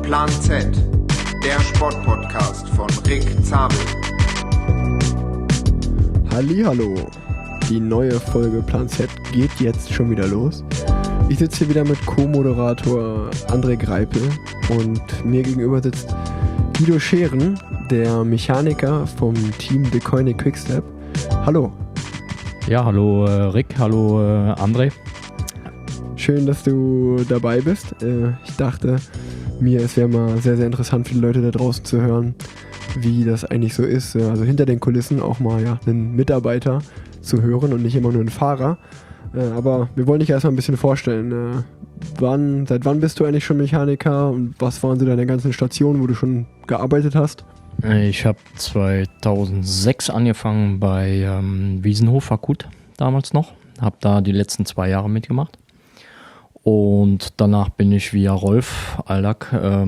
Plan Z, der Sportpodcast von Rick Zabel. Hallihallo, die neue Folge Plan Z geht jetzt schon wieder los. Ich sitze hier wieder mit Co-Moderator André Greipel und mir gegenüber sitzt Guido Scheren, der Mechaniker vom Team De Koenig Quickstep. Hallo. Ja, hallo Rick, hallo André. Schön, dass du dabei bist. Ich dachte mir, es wäre mal sehr, sehr interessant für die Leute da draußen zu hören, wie das eigentlich so ist. Also hinter den Kulissen auch mal einen Mitarbeiter zu hören und nicht immer nur einen Fahrer. Aber wir wollen dich erstmal ein bisschen vorstellen. Seit wann bist du eigentlich schon Mechaniker und was waren so deine ganzen Stationen, wo du schon gearbeitet hast? Ich habe 2006 angefangen bei Wiesenhof Akut damals noch. Habe da die letzten 2 Jahre mitgemacht. Und danach bin ich via Rolf Aldag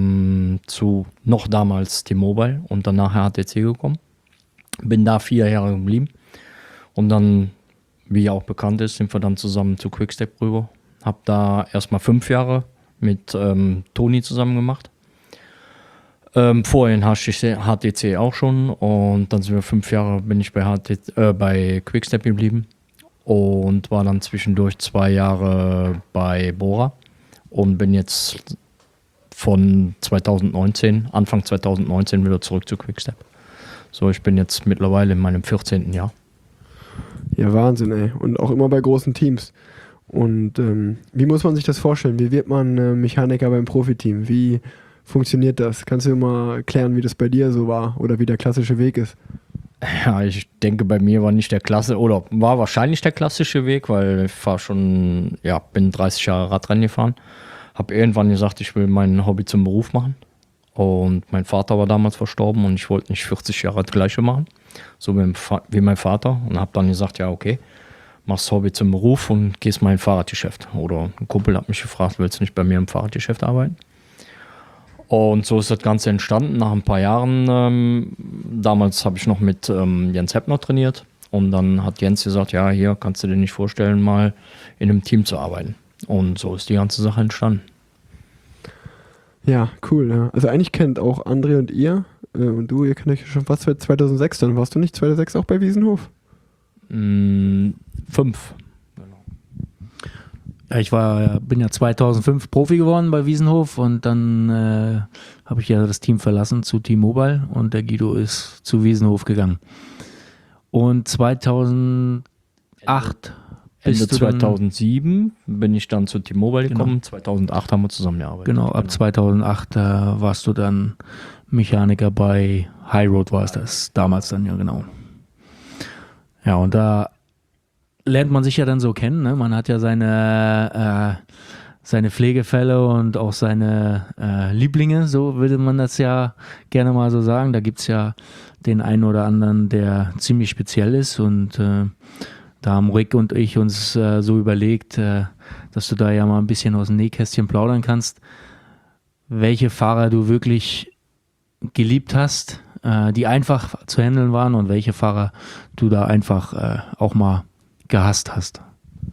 zu noch damals T-Mobile und danach HTC gekommen. Bin da 4 Jahre geblieben. Und dann, wie auch bekannt ist, sind wir dann zusammen zu Quickstep rüber. Habe da erstmal 5 Jahre mit Toni zusammen gemacht. Vorher in HTC auch schon und dann sind wir 5 Jahre bin ich bei Quickstep geblieben und war dann zwischendurch 2 Jahre bei Bora und bin jetzt von Anfang 2019 wieder zurück zu Quickstep. So, ich bin jetzt mittlerweile in meinem 14. Jahr. Ja, Wahnsinn, ey. Und auch immer bei großen Teams. Und wie muss man sich das vorstellen? Wie wird man Mechaniker beim Profiteam? Wie funktioniert das? Kannst du mal erklären, wie das bei dir so war oder wie der klassische Weg ist? Ja, ich denke, bei mir war war wahrscheinlich der klassische Weg, weil ich bin 30 Jahre Radrennen gefahren. Habe irgendwann gesagt, ich will mein Hobby zum Beruf machen. Und mein Vater war damals verstorben und ich wollte nicht 40 Jahre das Gleiche machen, so wie mein Vater. Und habe dann gesagt, ja okay, machst das Hobby zum Beruf und gehst mal in ein Fahrradgeschäft. Oder ein Kumpel hat mich gefragt, willst du nicht bei mir im Fahrradgeschäft arbeiten? Und so ist das Ganze entstanden nach ein paar Jahren. Damals habe ich noch mit Jens Heppner trainiert. Und dann hat Jens gesagt, ja, hier kannst du dir nicht vorstellen, mal in einem Team zu arbeiten. Und so ist die ganze Sache entstanden. Ja, cool. Ja. Also eigentlich kennt auch André und ihr kennt euch schon fast seit 2006. Dann warst du nicht 2006 auch bei Wiesenhof? 5. Ja, ich bin ja 2005 Profi geworden bei Wiesenhof und dann habe ich ja das Team verlassen zu T-Mobile und der Guido ist zu Wiesenhof gegangen. Und 2008 Ende 2007 bin ich dann zu T-Mobile gekommen, genau. 2008 haben wir zusammengearbeitet. Genau, ab 2008 warst du dann Mechaniker bei High Road, war es das damals dann, ja genau. Ja, und da lernt man sich ja dann so kennen, ne? Man hat ja seine Pflegefälle und auch seine Lieblinge, so würde man das ja gerne mal so sagen. Da gibt es ja den einen oder anderen, der ziemlich speziell ist und da haben Rick und ich uns so überlegt, dass du da ja mal ein bisschen aus dem Nähkästchen plaudern kannst, welche Fahrer du wirklich geliebt hast, die einfach zu handeln waren und welche Fahrer du da einfach auch mal gehasst hast.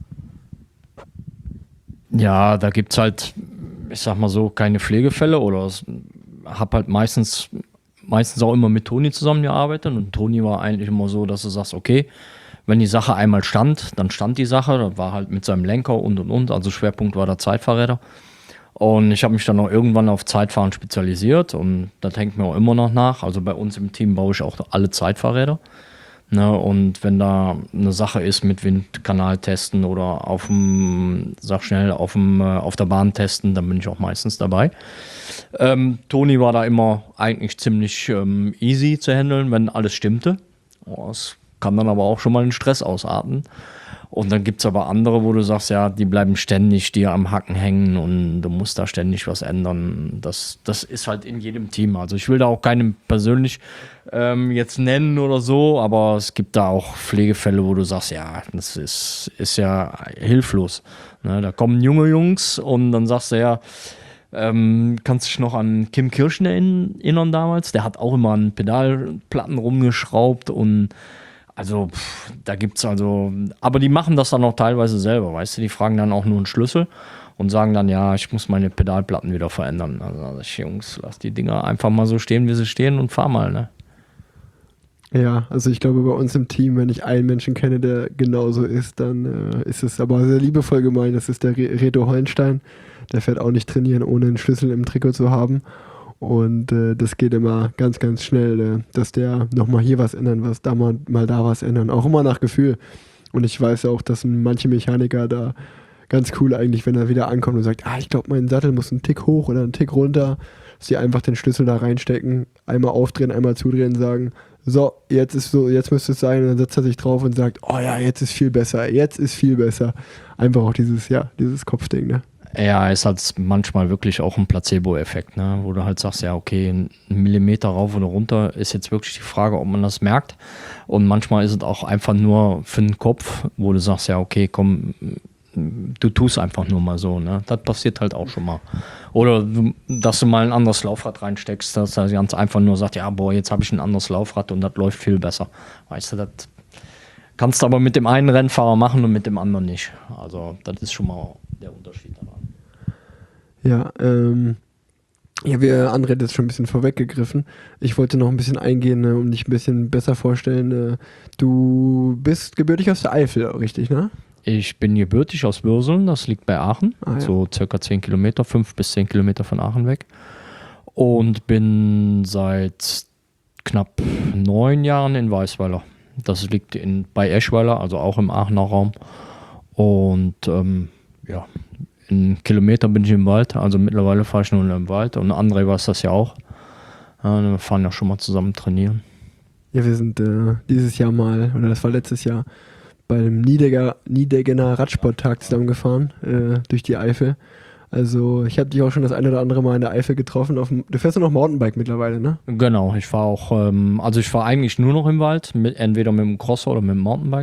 Ja, da gibt es halt, ich sag mal so, keine Pflegefälle oder habe halt meistens auch immer mit Toni zusammengearbeitet und Toni war eigentlich immer so, dass du sagst, okay, wenn die Sache einmal stand, dann stand die Sache, da war halt mit seinem Lenker und, also Schwerpunkt war der Zeitfahrräder. Und ich habe mich dann auch irgendwann auf Zeitfahren spezialisiert und das hängt mir auch immer noch nach. Also bei uns im Team baue ich auch alle Zeitfahrräder. Ne, und wenn da eine Sache ist mit Windkanal testen oder auf der Bahn testen, dann bin ich auch meistens dabei. Toni war da immer eigentlich ziemlich easy zu handeln, wenn alles stimmte. Das kann dann aber auch schon mal in Stress ausarten. Und dann gibt es aber andere, wo du sagst, ja, die bleiben ständig dir am Hacken hängen und du musst da ständig was ändern. Das ist halt in jedem Team. Also ich will da auch keinen persönlich jetzt nennen oder so, aber es gibt da auch Pflegefälle, wo du sagst, ja, das ist ja hilflos. Ne, da kommen junge Jungs und dann sagst du ja, kannst du dich noch an Kim Kirchen erinnern damals? Der hat auch immer an Pedalplatten rumgeschraubt und also da gibt's aber die machen das dann auch teilweise selber, weißt du, die fragen dann auch nur einen Schlüssel und sagen dann, ja, ich muss meine Pedalplatten wieder verändern. Also sag ich, Jungs, lass die Dinger einfach mal so stehen, wie sie stehen und fahr mal, ne? Ja, also ich glaube bei uns im Team, wenn ich einen Menschen kenne, der genauso ist, dann ist es aber sehr liebevoll gemeint. Das ist der Reto Hollenstein. Der fährt auch nicht trainieren, ohne einen Schlüssel im Trikot zu haben. Und das geht immer ganz, ganz schnell, dass der nochmal hier was ändern, was da mal da was ändern. Auch immer nach Gefühl. Und ich weiß auch, dass manche Mechaniker da ganz cool eigentlich, wenn er wieder ankommt und sagt, ich glaube, mein Sattel muss einen Tick hoch oder einen Tick runter, dass die einfach den Schlüssel da reinstecken, einmal aufdrehen, einmal zudrehen, sagen, so, jetzt müsste es sein, und dann setzt er sich drauf und sagt, oh ja, jetzt ist viel besser. Einfach auch dieses Kopfding, ne? Ja, ist halt manchmal wirklich auch ein Placebo-Effekt, ne? Wo du halt sagst, ja, okay, ein Millimeter rauf oder runter ist jetzt wirklich die Frage, ob man das merkt. Und manchmal ist es auch einfach nur für den Kopf, wo du sagst, ja, okay, komm, du tust einfach nur mal so, ne? Das passiert halt auch schon mal. Oder dass du mal ein anderes Laufrad reinsteckst, dass er ganz einfach nur sagt, ja, boah, jetzt habe ich ein anderes Laufrad und das läuft viel besser. Weißt du, das kannst du aber mit dem einen Rennfahrer machen und mit dem anderen nicht. Also das ist schon mal der Unterschied daran. Ja, André hat jetzt schon ein bisschen vorweggegriffen. Ich wollte noch ein bisschen eingehen, um dich ein bisschen besser vorstellen. Du bist gebürtig aus der Eifel, richtig, ne? Ich bin gebürtig aus Würseln, das liegt bei Aachen, so circa 10 Kilometer, 5 bis 10 Kilometer von Aachen weg. Und bin seit knapp 9 Jahren in Weißweiler. Das liegt bei Eschweiler, also auch im Aachener Raum. Und in Kilometer bin ich im Wald, also mittlerweile fahre ich nur im Wald. Und André weiß das ja auch. Wir fahren ja schon mal zusammen trainieren. Ja, wir sind dieses Jahr mal, oder das war letztes Jahr, beim Niedeggener Radsporttag zusammengefahren, durch die Eifel. Also ich habe dich auch schon das eine oder andere Mal in der Eifel getroffen. Du fährst ja noch Mountainbike mittlerweile, ne? Genau, ich fahre auch, ich fahre eigentlich nur noch im Wald, entweder mit dem Crosser oder mit dem Mountainbike.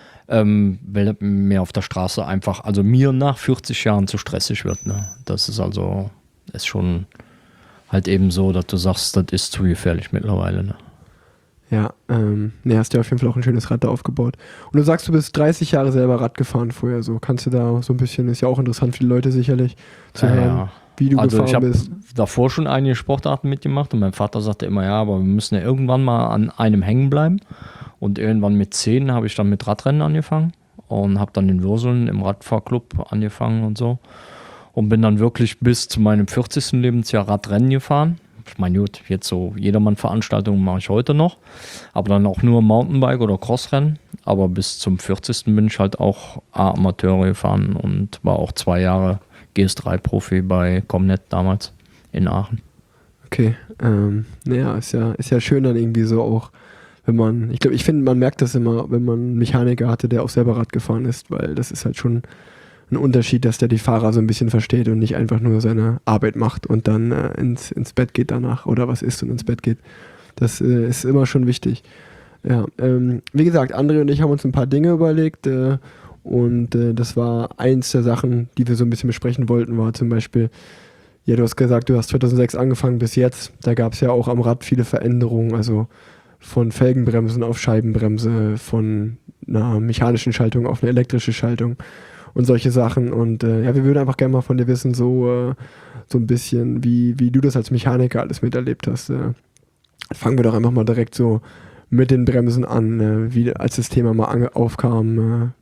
Weil mir auf der Straße einfach, also mir nach 40 Jahren zu stressig wird. Ne? Das ist schon halt eben so, dass du sagst, das ist zu gefährlich mittlerweile. Ne? Ja, hast ja auf jeden Fall auch ein schönes Rad da aufgebaut. Und du sagst, du bist 30 Jahre selber Rad gefahren vorher. So kannst du da so ein bisschen, ist ja auch interessant für die Leute sicherlich zu hören, wie du gefahren bist. Ich habe davor schon einige Sportarten mitgemacht und mein Vater sagte immer, ja, aber wir müssen ja irgendwann mal an einem hängen bleiben. Und irgendwann mit 10 habe ich dann mit Radrennen angefangen und habe dann in Würseln im Radfahrclub angefangen und so. Und bin dann wirklich bis zu meinem 40. Lebensjahr Radrennen gefahren. Ich meine, gut, jetzt so Jedermann-Veranstaltungen mache ich heute noch, aber dann auch nur Mountainbike oder Crossrennen. Aber bis zum 40. bin ich halt auch Amateure gefahren und war auch 2 Jahre GS3-Profi bei Comnet damals in Aachen. Okay, ist ja schön dann irgendwie so auch, wenn ich finde, man merkt das immer, wenn man einen Mechaniker hatte, der auch selber Rad gefahren ist, weil das ist halt schon ein Unterschied, dass der die Fahrer so ein bisschen versteht und nicht einfach nur seine Arbeit macht und dann ins Bett geht danach oder was isst und ins Bett geht. Das ist immer schon wichtig. Ja, wie gesagt, André und ich haben uns ein paar Dinge überlegt und das war eins der Sachen, die wir so ein bisschen besprechen wollten, war zum Beispiel, ja, du hast gesagt, du hast 2006 angefangen bis jetzt, da gab es ja auch am Rad viele Veränderungen, also von Felgenbremsen auf Scheibenbremse, von einer mechanischen Schaltung auf eine elektrische Schaltung und solche Sachen. Und wir würden einfach gerne mal von dir wissen, so ein bisschen, wie du das als Mechaniker alles miterlebt hast. Fangen wir doch einfach mal direkt so mit den Bremsen an, als das Thema mal aufkam.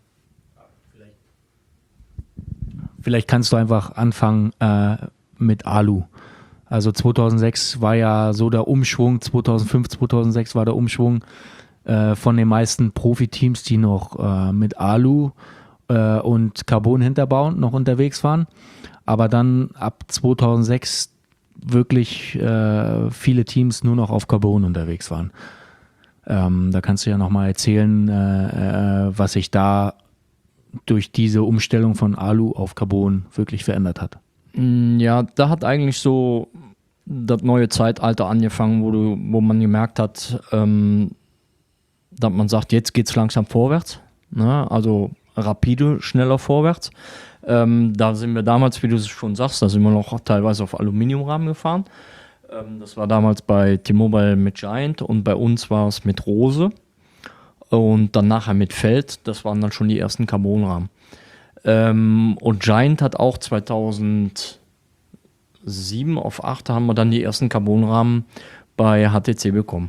Vielleicht kannst du einfach anfangen mit Alu. Also 2006 war ja so der Umschwung, 2005, 2006 war der Umschwung von den meisten Profiteams, die noch mit Alu und Carbon-Hinterbau noch unterwegs waren. Aber dann ab 2006 wirklich viele Teams nur noch auf Carbon unterwegs waren. Da kannst du ja nochmal erzählen, was sich da durch diese Umstellung von Alu auf Carbon wirklich verändert hat. Ja, da hat eigentlich so das neue Zeitalter angefangen, wo man gemerkt hat, dass man sagt, jetzt geht es langsam vorwärts, ne? Also rapide, schneller vorwärts. Da sind wir damals, wie du es schon sagst, da sind wir noch teilweise auf Aluminiumrahmen gefahren. Das war damals bei T-Mobile mit Giant und bei uns war es mit Rose und dann nachher mit Feld. Das waren dann schon die ersten Carbonrahmen. Und Giant hat auch 2007 auf 8 haben wir dann die ersten Carbonrahmen bei HTC bekommen.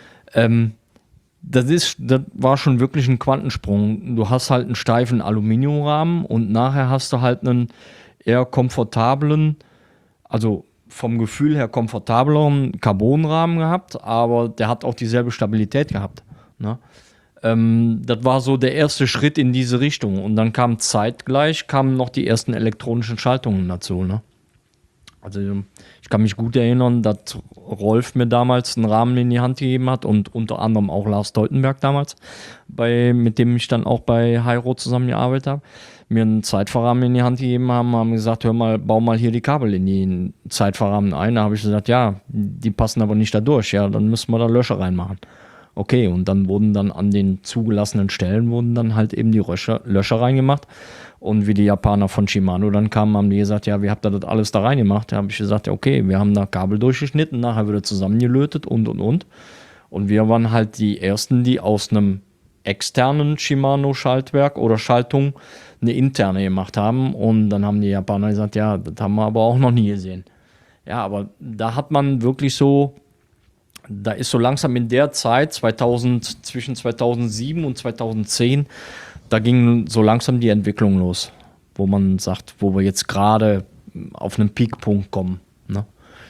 Das war schon wirklich ein Quantensprung. Du hast halt einen steifen Aluminiumrahmen und nachher hast du halt einen eher komfortablen, also vom Gefühl her komfortableren Carbonrahmen gehabt, aber der hat auch dieselbe Stabilität gehabt. Ne? Das war so der erste Schritt in diese Richtung. Und dann zeitgleich kamen noch die ersten elektronischen Schaltungen dazu. Ne? Also ich kann mich gut erinnern, dass Rolf mir damals einen Rahmen in die Hand gegeben hat und unter anderem auch Lars Teutenberg damals, mit dem ich dann auch bei Hi-Rod zusammengearbeitet habe, mir einen Zeitfahrrahmen in die Hand gegeben haben gesagt, hör mal, bau mal hier die Kabel in den Zeitfahrrahmen ein. Da habe ich gesagt, ja, die passen aber nicht da durch. Ja, dann müssen wir da Löcher reinmachen. Okay, und dann wurden dann an den zugelassenen Stellen wurden dann halt eben die Löcher reingemacht. Und wie die Japaner von Shimano dann kamen, haben die gesagt, ja, wie habt ihr das alles da reingemacht? Da habe ich gesagt, ja, okay, wir haben da Kabel durchgeschnitten, nachher wieder zusammengelötet und. Und wir waren halt die Ersten, die aus einem externen Shimano-Schaltwerk oder Schaltung eine interne gemacht haben. Und dann haben die Japaner gesagt, ja, das haben wir aber auch noch nie gesehen. Ja, aber da hat man wirklich so, da ist so langsam in der Zeit, zwischen 2007 und 2010, da ging so langsam die Entwicklung los, wo man sagt, wo wir jetzt gerade auf einen Peakpunkt kommen. Ne?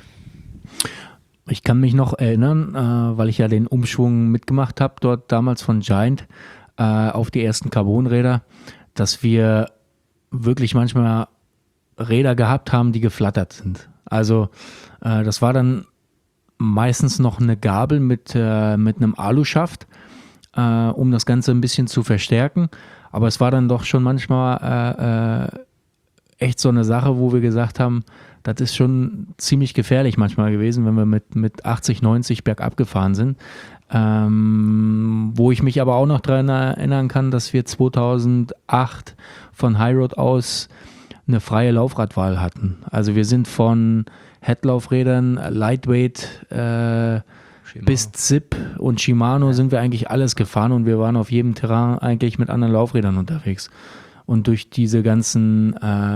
Ich kann mich noch erinnern, weil ich ja den Umschwung mitgemacht habe, dort damals von Giant auf die ersten Carbonräder, dass wir wirklich manchmal Räder gehabt haben, die geflattert sind. Also das war dann meistens noch eine Gabel mit einem Aluschaft, um das Ganze ein bisschen zu verstärken. Aber es war dann doch schon manchmal echt so eine Sache, wo wir gesagt haben, das ist schon ziemlich gefährlich manchmal gewesen, wenn wir mit 80, 90 bergab gefahren sind. Wo ich mich aber auch noch daran erinnern kann, dass wir 2008 von Hi-Rod aus eine freie Laufradwahl hatten. Also wir sind von Headlaufrädern, Lightweight bis Zip und Shimano sind wir eigentlich alles gefahren und wir waren auf jedem Terrain eigentlich mit anderen Laufrädern unterwegs. Und durch diese ganzen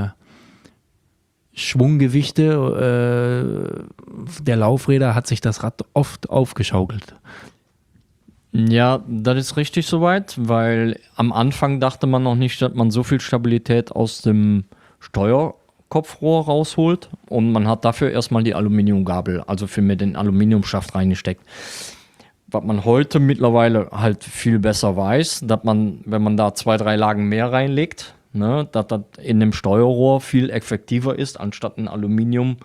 Schwunggewichte der Laufräder hat sich das Rad oft aufgeschaukelt. Ja, das ist richtig soweit, weil am Anfang dachte man noch nicht, dass man so viel Stabilität aus dem Steuerkopfrohr rausholt und man hat dafür erstmal die Aluminiumgabel, also für mir den Aluminiumschaft reingesteckt. Was man heute mittlerweile halt viel besser weiß, dass man, wenn man da 2, 3 Lagen mehr reinlegt, ne, dass das in dem Steuerrohr viel effektiver ist, anstatt ein Aluminium,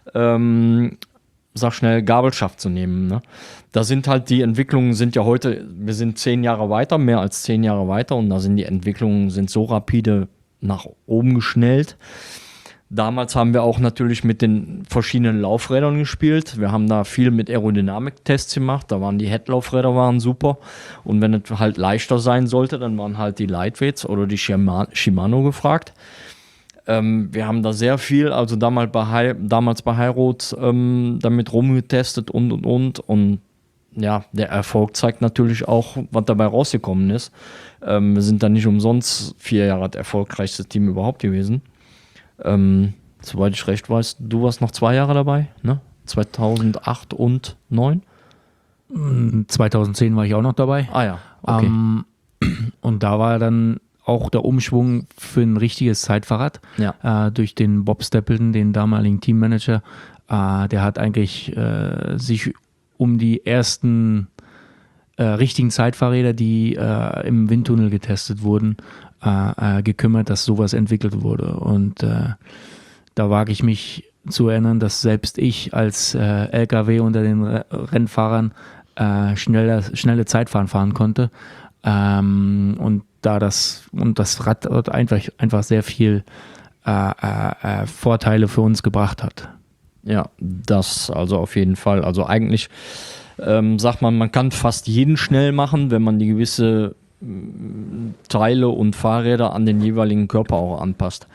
sag schnell, Gabelschaft zu nehmen. Ne? Da sind halt die Entwicklungen sind ja heute, wir sind 10 Jahre weiter, mehr als 10 Jahre weiter und da sind die Entwicklungen sind so rapide nach oben geschnellt. Damals haben wir auch natürlich mit den verschiedenen Laufrädern gespielt. Wir haben da viel mit Aerodynamik-Tests gemacht. Da waren die Headlaufräder waren super. Und wenn es halt leichter sein sollte, dann waren halt die Lightweights oder die Shimano gefragt. Wir haben da sehr viel, also damals bei Hi-Rod damit rumgetestet und. Und ja, der Erfolg zeigt natürlich auch, was dabei rausgekommen ist. Wir sind da nicht umsonst 4 Jahre das erfolgreichste Team überhaupt gewesen. Soweit ich recht weiß, du warst noch 2 Jahre dabei, ne? 2008 und 2009? 2010 war ich auch noch dabei. Ah ja, okay. Und da war dann auch der Umschwung für ein richtiges Zeitfahrrad durch den Bob Stapleton, den damaligen Teammanager. Der hat eigentlich sich um die ersten richtigen Zeitfahrräder, die im Windtunnel getestet wurden, gekümmert, dass sowas entwickelt wurde. Und da wage ich mich zu erinnern, dass selbst ich als LKW unter den Rennfahrern schnelle Zeitfahren fahren konnte. Und das Rad dort einfach sehr viel Vorteile für uns gebracht hat. Ja, das also auf jeden Fall. Also eigentlich sagt man kann fast jeden schnell machen, wenn man die gewisse Teile und Fahrräder an den jeweiligen Körper auch anpasst.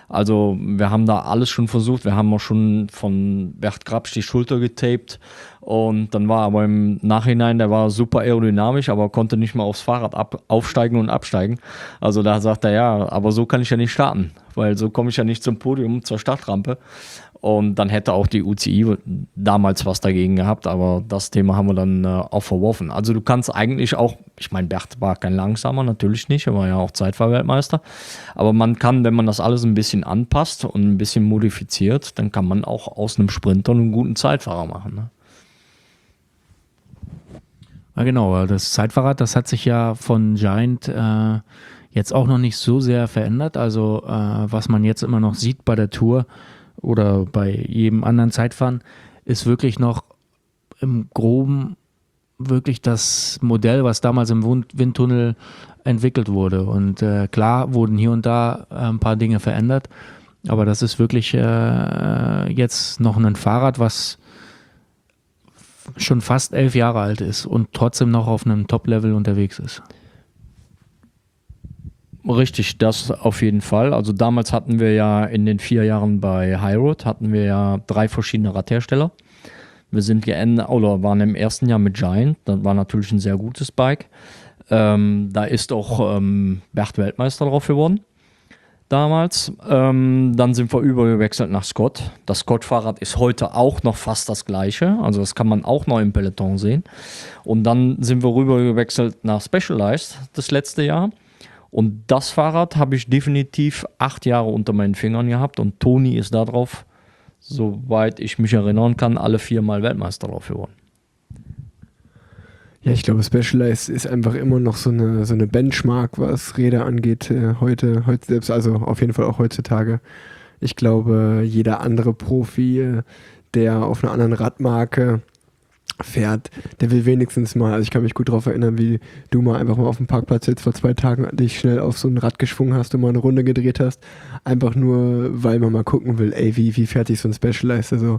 Also wir haben da alles schon versucht. Wir haben auch schon von Bert Grabsch die Schulter getaped und dann war aber im Nachhinein, der war super aerodynamisch, aber konnte nicht mal aufs Fahrrad aufsteigen und absteigen. Also da sagt er, ja, aber so kann ich ja nicht starten, weil so komme ich ja nicht zum Podium, zur Startrampe. Und dann hätte auch die UCI damals was dagegen gehabt, aber das Thema haben wir dann auch verworfen. Also du kannst eigentlich auch, ich meine, Bert war kein Langsamer, natürlich nicht, er war ja auch Zeitfahrweltmeister, aber man kann, wenn man das alles ein bisschen anpasst und ein bisschen modifiziert, dann kann man auch aus einem Sprinter einen guten Zeitfahrer machen. Ne? Ja, genau, das Zeitfahrrad, das hat sich ja von Giant jetzt auch noch nicht so sehr verändert. Also was man jetzt immer noch sieht bei der Tour oder bei jedem anderen Zeitfahren, ist wirklich noch im Groben wirklich das Modell, was damals im Windtunnel entwickelt wurde. Und klar wurden hier und da ein paar Dinge verändert, aber das ist wirklich jetzt noch ein Fahrrad, was schon fast 11 Jahre alt ist und trotzdem noch auf einem Top-Level unterwegs ist. Richtig, das auf jeden Fall. Also damals hatten wir ja in den 4 Jahren bei Highroad hatten wir ja 3 verschiedene Radhersteller. Wir sind waren im ersten Jahr mit Giant, das war natürlich ein sehr gutes Bike. Da ist auch Bert Weltmeister drauf geworden damals. Dann sind wir übergewechselt nach Scott. Das Scott-Fahrrad ist heute auch noch fast das gleiche, also das kann man auch noch im Peloton sehen. Und dann sind wir rübergewechselt nach Specialized das letzte Jahr. Und das Fahrrad habe ich definitiv 8 Jahre unter meinen Fingern gehabt und Toni ist da drauf, soweit ich mich erinnern kann, alle 4 Mal Weltmeister drauf geworden. Ja, ich glaube, Specialized ist einfach immer noch so eine Benchmark, was Räder angeht, heute selbst, also auf jeden Fall auch heutzutage. Ich glaube, jeder andere Profi, der auf einer anderen Radmarke fährt, der will wenigstens mal, also ich kann mich gut darauf erinnern, wie du mal einfach mal auf dem Parkplatz jetzt vor 2 Tagen dich schnell auf so ein Rad geschwungen hast und mal eine Runde gedreht hast, einfach nur, weil man mal gucken will, ey, wie fährt sich so ein Specialized, also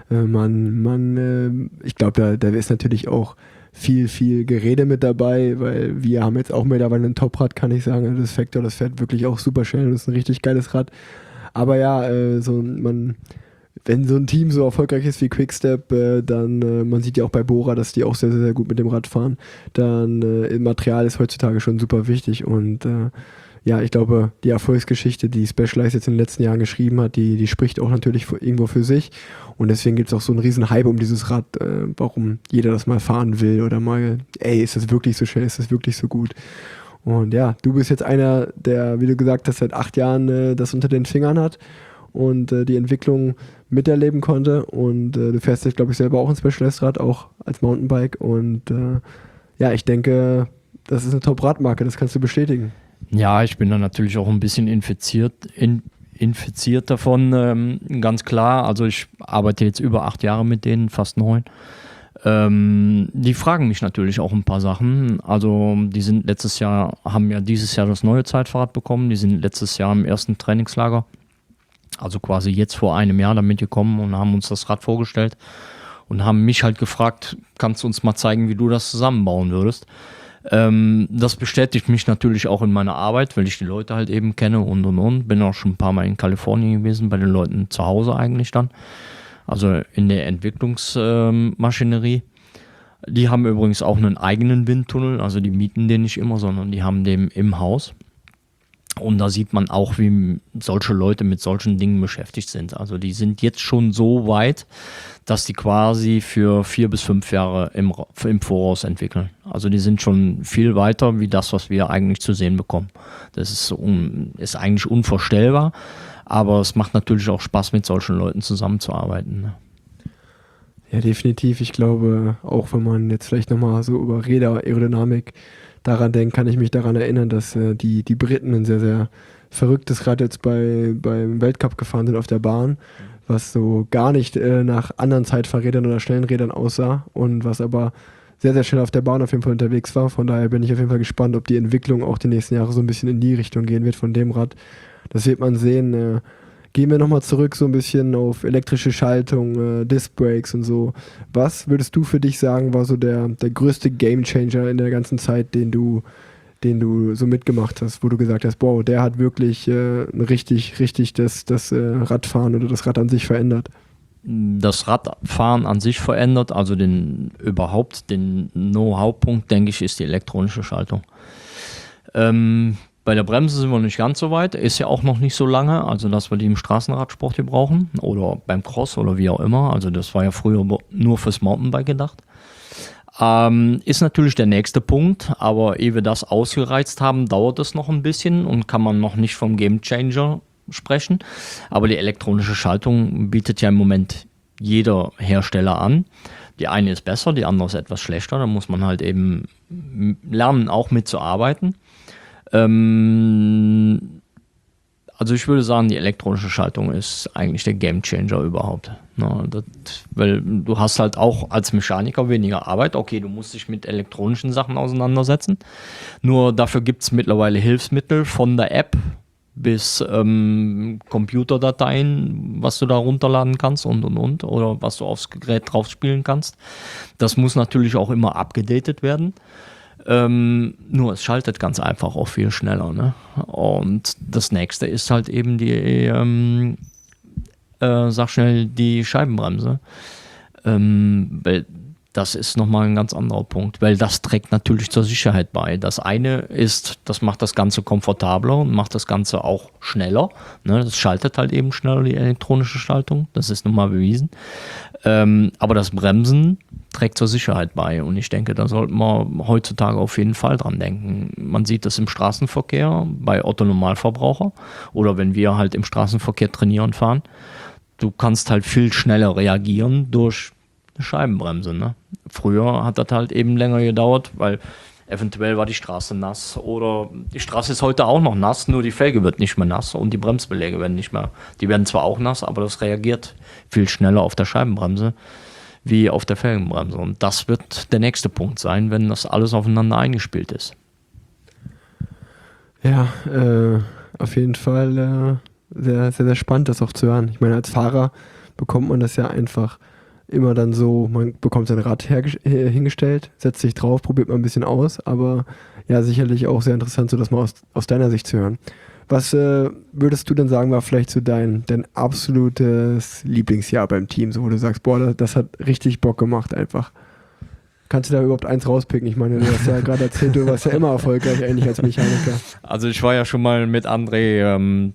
ich glaube, da ist natürlich auch viel Gerede mit dabei, weil wir haben jetzt auch mittlerweile ein Toprad, kann ich sagen, das Factor, das fährt wirklich auch super schnell, das ist ein richtig geiles Rad, aber ja, wenn so ein Team so erfolgreich ist wie Quickstep, dann, man sieht ja auch bei Bora, dass die auch sehr, sehr gut mit dem Rad fahren, dann Material ist heutzutage schon super wichtig und ja, ich glaube, die Erfolgsgeschichte, die Specialized jetzt in den letzten Jahren geschrieben hat, die spricht auch natürlich irgendwo für sich und deswegen gibt es auch so einen riesen Hype um dieses Rad, warum jeder das mal fahren will oder mal, ey, ist das wirklich so schnell, ist das wirklich so gut? Und ja, du bist jetzt einer, der, wie du gesagt hast, seit 8 Jahren das unter den Fingern hat und die Entwicklung miterleben konnte und du fährst jetzt, glaube ich, selber auch ein Specialized-Rad, auch als Mountainbike und ja, ich denke, das ist eine Top-Radmarke, das kannst du bestätigen. Ja, ich bin da natürlich auch ein bisschen infiziert davon, ganz klar. Also ich arbeite jetzt über 8 Jahre mit denen, fast 9. Die fragen mich natürlich auch ein paar Sachen. Also die sind haben ja dieses Jahr das neue Zeitfahrrad bekommen. Die sind letztes Jahr im ersten Trainingslager, also quasi jetzt vor einem Jahr damit gekommen und haben uns das Rad vorgestellt und haben mich halt gefragt, kannst du uns mal zeigen, wie du das zusammenbauen würdest? Das bestätigt mich natürlich auch in meiner Arbeit, weil ich die Leute halt eben kenne und. Bin auch schon ein paar Mal in Kalifornien gewesen, bei den Leuten zu Hause eigentlich dann. Also in der Entwicklungsmaschinerie. Die haben übrigens auch einen eigenen Windtunnel, also die mieten den nicht immer, sondern die haben den im Haus. Und da sieht man auch, wie solche Leute mit solchen Dingen beschäftigt sind. Also die sind jetzt schon so weit, dass die quasi für 4 bis 5 Jahre im Voraus entwickeln. Also die sind schon viel weiter, wie das, was wir eigentlich zu sehen bekommen. Das ist eigentlich unvorstellbar, aber es macht natürlich auch Spaß, mit solchen Leuten zusammenzuarbeiten. Ne? Ja, definitiv. Ich glaube, auch wenn man jetzt vielleicht nochmal so über Räder-Aerodynamik daran denkt, kann ich mich daran erinnern, dass die Briten ein sehr, sehr verrücktes Rad jetzt beim Weltcup gefahren sind auf der Bahn, was so gar nicht nach anderen Zeitfahrrädern oder schnellen Rädern aussah und was aber sehr, sehr schnell auf der Bahn auf jeden Fall unterwegs war. Von daher bin ich auf jeden Fall gespannt, ob die Entwicklung auch die nächsten Jahre so ein bisschen in die Richtung gehen wird von dem Rad. Das wird man sehen. Gehen wir nochmal zurück so ein bisschen auf elektrische Schaltung, Disc Brakes und so. Was würdest du für dich sagen, war so der größte Gamechanger in der ganzen Zeit, den du den du so mitgemacht hast, wo du gesagt hast, boah, der hat wirklich richtig das Radfahren oder das Rad an sich verändert? Das Radfahren an sich verändert, also den Know-how-Punkt, denke ich, ist die elektronische Schaltung. Bei der Bremse sind wir nicht ganz so weit, ist ja auch noch nicht so lange, also dass wir die im Straßenradsport hier brauchen oder beim Cross oder wie auch immer, also das war ja früher nur fürs Mountainbike gedacht. Ist natürlich der nächste Punkt, aber ehe wir das ausgereizt haben, dauert es noch ein bisschen und kann man noch nicht vom Gamechanger sprechen. Aber die elektronische Schaltung bietet ja im Moment jeder Hersteller an. Die eine ist besser, die andere ist etwas schlechter. Da muss man halt eben lernen, auch mitzuarbeiten. Also ich würde sagen, die elektronische Schaltung ist eigentlich der Gamechanger überhaupt. Weil du hast halt auch als Mechaniker weniger Arbeit. Okay, du musst dich mit elektronischen Sachen auseinandersetzen. Nur dafür gibt es mittlerweile Hilfsmittel von der App bis Computerdateien, was du da runterladen kannst und. Oder was du aufs Gerät drauf spielen kannst. Das muss natürlich auch immer abgedatet werden. Nur es schaltet ganz einfach auch viel schneller. Ne? Und das nächste ist halt eben die Scheibenbremse. Weil das ist nochmal ein ganz anderer Punkt, weil das trägt natürlich zur Sicherheit bei. Das eine ist, das macht das Ganze komfortabler und macht das Ganze auch schneller. Ne? Das schaltet halt eben schneller, die elektronische Schaltung, das ist nun mal bewiesen. Aber das Bremsen trägt zur Sicherheit bei und ich denke, da sollten wir heutzutage auf jeden Fall dran denken. Man sieht das im Straßenverkehr bei Otto-Normalverbraucher oder wenn wir halt im Straßenverkehr trainieren fahren. Du kannst halt viel schneller reagieren durch eine Scheibenbremse. Ne? Früher hat das halt eben länger gedauert, weil eventuell war die Straße nass oder die Straße ist heute auch noch nass, nur die Felge wird nicht mehr nass und die Bremsbeläge werden nicht mehr, die werden zwar auch nass, aber das reagiert viel schneller auf der Scheibenbremse wie auf der Felgenbremse und das wird der nächste Punkt sein, wenn das alles aufeinander eingespielt ist. Ja, auf jeden Fall sehr, sehr, sehr spannend, das auch zu hören. Ich meine, als Fahrer bekommt man das ja einfach immer dann so, man bekommt sein Rad hingestellt, setzt sich drauf, probiert mal ein bisschen aus, aber ja, sicherlich auch sehr interessant, so das mal aus deiner Sicht zu hören. Was würdest du denn sagen, war vielleicht so dein absolutes Lieblingsjahr beim Team, so wo du sagst, boah, das hat richtig Bock gemacht einfach. Kannst du da überhaupt eins rauspicken? Ich meine, du hast ja gerade erzählt, du warst ja immer erfolgreich eigentlich als Mechaniker. Also ich war ja schon mal mit André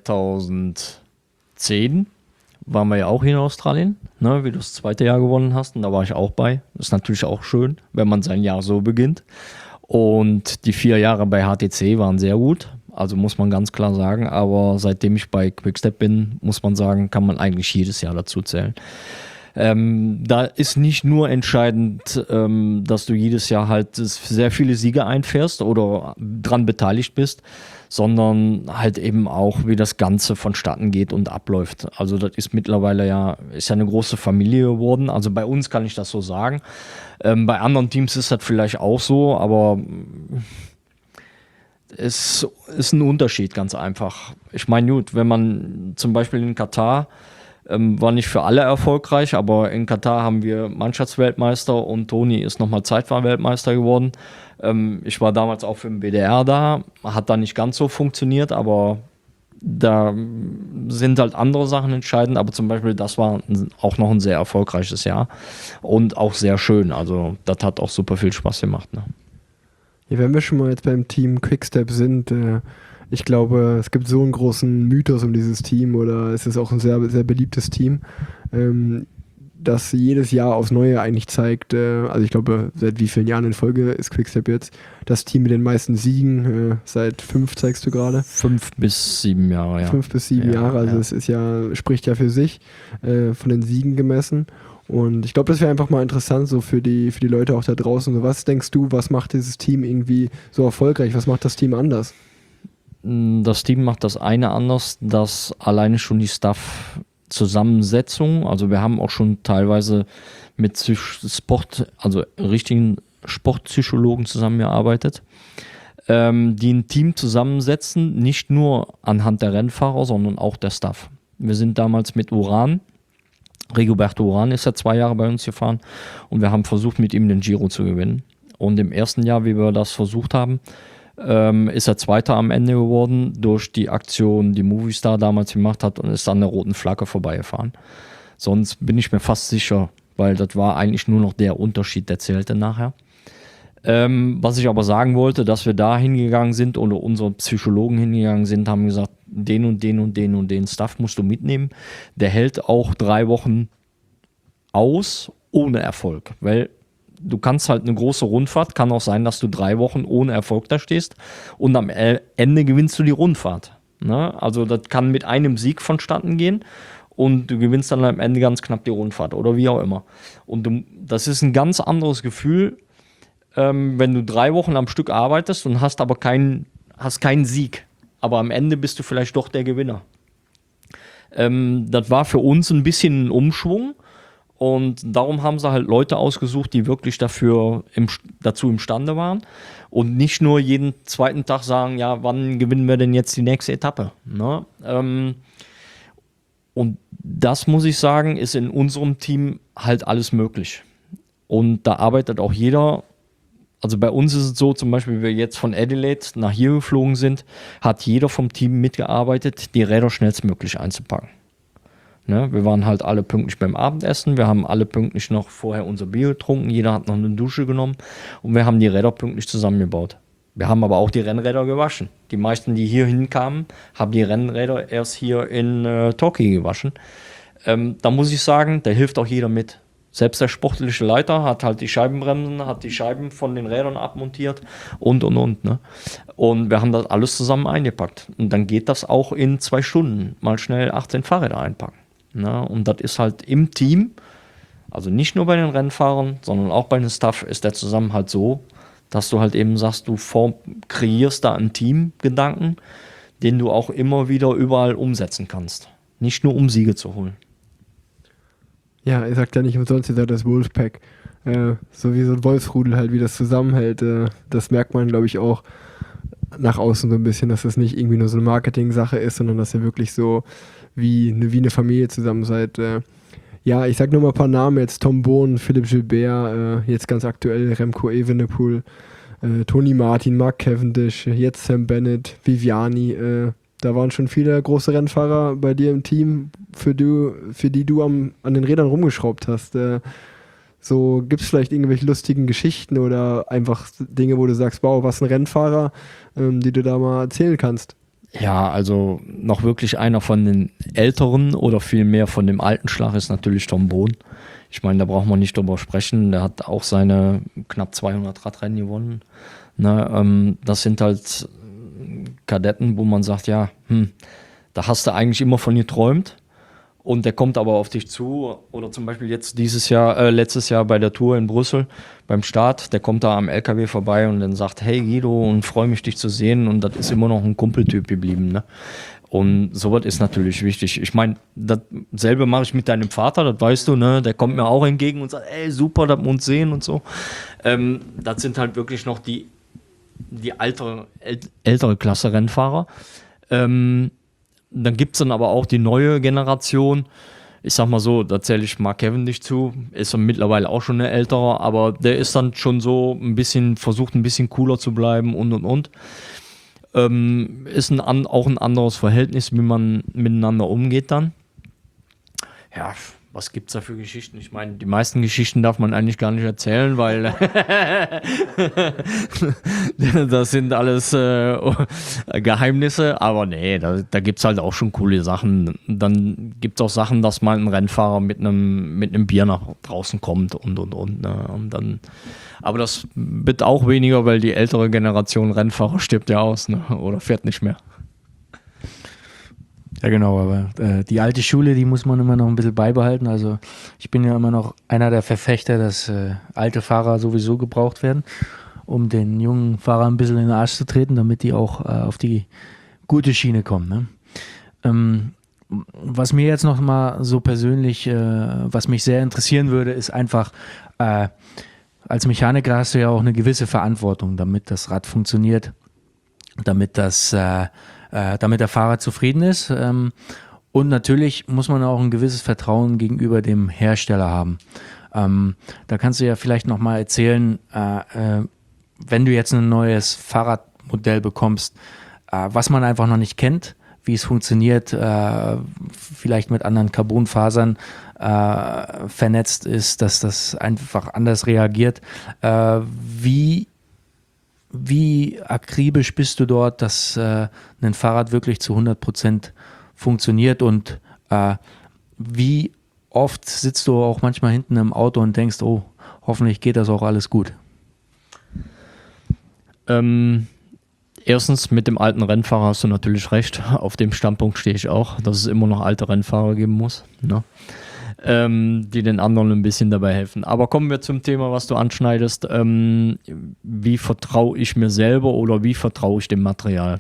2010 waren wir ja auch hier in Australien, ne, wie du das zweite Jahr gewonnen hast und da war ich auch bei. Das ist natürlich auch schön, wenn man sein Jahr so beginnt. Und die 4 Jahre bei HTC waren sehr gut, also muss man ganz klar sagen, aber seitdem ich bei Quickstep bin, muss man sagen, kann man eigentlich jedes Jahr dazu zählen. Da ist nicht nur entscheidend, dass du jedes Jahr halt sehr viele Siege einfährst oder dran beteiligt bist, sondern halt eben auch, wie das Ganze vonstatten geht und abläuft. Also das ist mittlerweile ist ja eine große Familie geworden. Also bei uns kann ich das so sagen. Bei anderen Teams ist das vielleicht auch so, aber es ist ein Unterschied ganz einfach. Ich meine, gut, wenn man zum Beispiel in Katar war nicht für alle erfolgreich, aber in Katar haben wir Mannschaftsweltmeister und Toni ist nochmal Zeitfahrweltmeister geworden. Ich war damals auch für den BDR da, hat da nicht ganz so funktioniert, aber da sind halt andere Sachen entscheidend, aber zum Beispiel das war auch noch ein sehr erfolgreiches Jahr und auch sehr schön, also das hat auch super viel Spaß gemacht. Ne? Ja, wenn wir schon mal jetzt beim Team Quickstep sind, ich glaube, es gibt so einen großen Mythos um dieses Team oder es ist auch ein sehr, sehr beliebtes Team, das jedes Jahr aufs Neue eigentlich zeigt, also ich glaube, seit wie vielen Jahren in Folge ist Quickstep jetzt das Team mit den meisten Siegen, seit 5 zeigst du gerade? 5 bis 7 Jahre, ja. 5 bis 7 Jahre, also es ist spricht ja für sich, von den Siegen gemessen. Und ich glaube, das wäre einfach mal interessant, so für die Leute auch da draußen. So, was denkst du, was macht dieses Team irgendwie so erfolgreich? Was macht das Team anders? Das Team macht das eine anders, dass alleine schon die Staff-Zusammensetzung, also wir haben auch schon teilweise mit richtigen Sportpsychologen zusammengearbeitet, die ein Team zusammensetzen, nicht nur anhand der Rennfahrer, sondern auch der Staff. Wir sind damals mit Uran, Rigoberto Uran ist ja 2 Jahre bei uns gefahren und wir haben versucht, mit ihm den Giro zu gewinnen. Und im ersten Jahr, wie wir das versucht haben, ist er Zweiter am Ende geworden durch die Aktion, die Movistar damals gemacht hat und ist an der roten Flagge vorbeigefahren. Sonst bin ich mir fast sicher, weil das war eigentlich nur noch der Unterschied, der zählte nachher. Was ich aber sagen wollte, dass wir da hingegangen sind oder unsere Psychologen hingegangen sind, haben gesagt, den und den und den und den Stuff musst du mitnehmen. Der hält auch 3 Wochen aus ohne Erfolg, weil du kannst halt eine große Rundfahrt, kann auch sein, dass du 3 Wochen ohne Erfolg da stehst und am Ende gewinnst du die Rundfahrt. Ne? Also das kann mit einem Sieg vonstatten gehen und du gewinnst dann am Ende ganz knapp die Rundfahrt oder wie auch immer. Und das ist ein ganz anderes Gefühl, wenn du 3 Wochen am Stück arbeitest und hast aber keinen Sieg. Aber am Ende bist du vielleicht doch der Gewinner. Das war für uns ein bisschen ein Umschwung. Und darum haben sie halt Leute ausgesucht, die wirklich dazu imstande waren. Und nicht nur jeden zweiten Tag sagen, ja, wann gewinnen wir denn jetzt die nächste Etappe? Ne? Und das, muss ich sagen, ist in unserem Team halt alles möglich. Und da arbeitet auch jeder. Also bei uns ist es so, zum Beispiel, wie wir jetzt von Adelaide nach hier geflogen sind, hat jeder vom Team mitgearbeitet, die Räder schnellstmöglich einzupacken. Ne? Wir waren halt alle pünktlich beim Abendessen, wir haben alle pünktlich noch vorher unser Bier getrunken, jeder hat noch eine Dusche genommen und wir haben die Räder pünktlich zusammengebaut. Wir haben aber auch die Rennräder gewaschen. Die meisten, die hier hinkamen, haben die Rennräder erst hier in Torquay gewaschen. Da muss ich sagen, da hilft auch jeder mit. Selbst der sportliche Leiter hat halt die Scheibenbremsen, hat die Scheiben von den Rädern abmontiert und. Ne? Und wir haben das alles zusammen eingepackt. Und dann geht das auch in 2 Stunden. Mal schnell 18 Fahrräder einpacken. Ne? Und das ist halt im Team, also nicht nur bei den Rennfahrern, sondern auch bei den Staff, ist der Zusammenhalt so, dass du halt eben sagst, du kreierst da einen Teamgedanken, den du auch immer wieder überall umsetzen kannst. Nicht nur um Siege zu holen. Ja, ihr sagt ja nicht umsonst, ihr seid das Wolfpack. So wie so ein Wolfsrudel halt, wie das zusammenhält. Das merkt man, glaube ich, auch nach außen so ein bisschen, dass das nicht irgendwie nur so eine Marketing-Sache ist, sondern dass ihr wirklich so wie eine Familie zusammen seid. Ja, ich sag nur mal ein paar Namen jetzt. Tom Bohn, Philipp Gilbert, jetzt ganz aktuell Remco Evenepoel, Tony Martin, Mark Cavendish, jetzt Sam Bennett, Viviani. Da waren schon viele große Rennfahrer bei dir im Team, für die du an den Rädern rumgeschraubt hast. So, gibt es vielleicht irgendwelche lustigen Geschichten oder einfach Dinge, wo du sagst, wow, was ein Rennfahrer, die du da mal erzählen kannst? Ja, also noch wirklich einer von den Älteren oder vielmehr von dem alten Schlag ist natürlich Tom Bohn. Ich meine, da braucht man nicht drüber sprechen. Der hat auch seine knapp 200 Radrennen gewonnen. Ne, das sind halt Kadetten, wo man sagt, ja, da hast du eigentlich immer von geträumt und der kommt aber auf dich zu. Oder zum Beispiel jetzt letztes Jahr bei der Tour in Brüssel beim Start, der kommt da am LKW vorbei und dann sagt, hey Guido, und freue mich, dich zu sehen, und das ist immer noch ein Kumpeltyp geblieben. Ne? Und sowas ist natürlich wichtig. Ich meine, dasselbe mache ich mit deinem Vater, das weißt du, ne? Der kommt mir auch entgegen und sagt, ey, super, dass wir uns sehen und so. Das sind halt wirklich noch die ältere Klasse Rennfahrer. Dann gibt es dann aber auch die neue Generation. Ich sag mal so, da zähle ich Mark Cavendish zu, ist mittlerweile auch schon eine ältere, aber der ist dann schon so versucht ein bisschen cooler zu bleiben und. Ist auch ein anderes Verhältnis, wie man miteinander umgeht dann. Ja, was gibt's da für Geschichten? Ich meine, die meisten Geschichten darf man eigentlich gar nicht erzählen, weil das sind alles Geheimnisse. Aber nee, da gibt's halt auch schon coole Sachen. Dann gibt's auch Sachen, dass mal ein Rennfahrer mit einem Bier nach draußen kommt und. Ne? Und dann, aber das wird auch weniger, weil die ältere Generation Rennfahrer stirbt ja aus, ne? Oder fährt nicht mehr. Ja, genau, aber die alte Schule, die muss man immer noch ein bisschen beibehalten. Also ich bin ja immer noch einer der Verfechter, dass alte Fahrer sowieso gebraucht werden, um den jungen Fahrern ein bisschen in den Arsch zu treten, damit die auch auf die gute Schiene kommen. Ne? Was mir jetzt noch mal so persönlich, was mich sehr interessieren würde, ist einfach, als Mechaniker hast du ja auch eine gewisse Verantwortung, damit das Rad funktioniert, damit der Fahrer zufrieden ist. Und natürlich muss man auch ein gewisses Vertrauen gegenüber dem Hersteller haben. Da kannst du ja vielleicht noch mal erzählen, wenn du jetzt ein neues Fahrrad Modell bekommst, was man einfach noch nicht kennt, wie es funktioniert, vielleicht mit anderen Carbonfasern vernetzt ist, dass das einfach anders reagiert. Wie akribisch bist du dort, dass ein Fahrrad wirklich zu 100% funktioniert und wie oft sitzt du auch manchmal hinten im Auto und denkst, oh, hoffentlich geht das auch alles gut? Erstens, mit dem alten Rennfahrer hast du natürlich recht. Auf dem Standpunkt stehe ich auch, dass es immer noch alte Rennfahrer geben muss, ne? Die den anderen ein bisschen dabei helfen. Aber kommen wir zum Thema, was du anschneidest. Wie vertraue ich mir selber oder wie vertraue ich dem Material?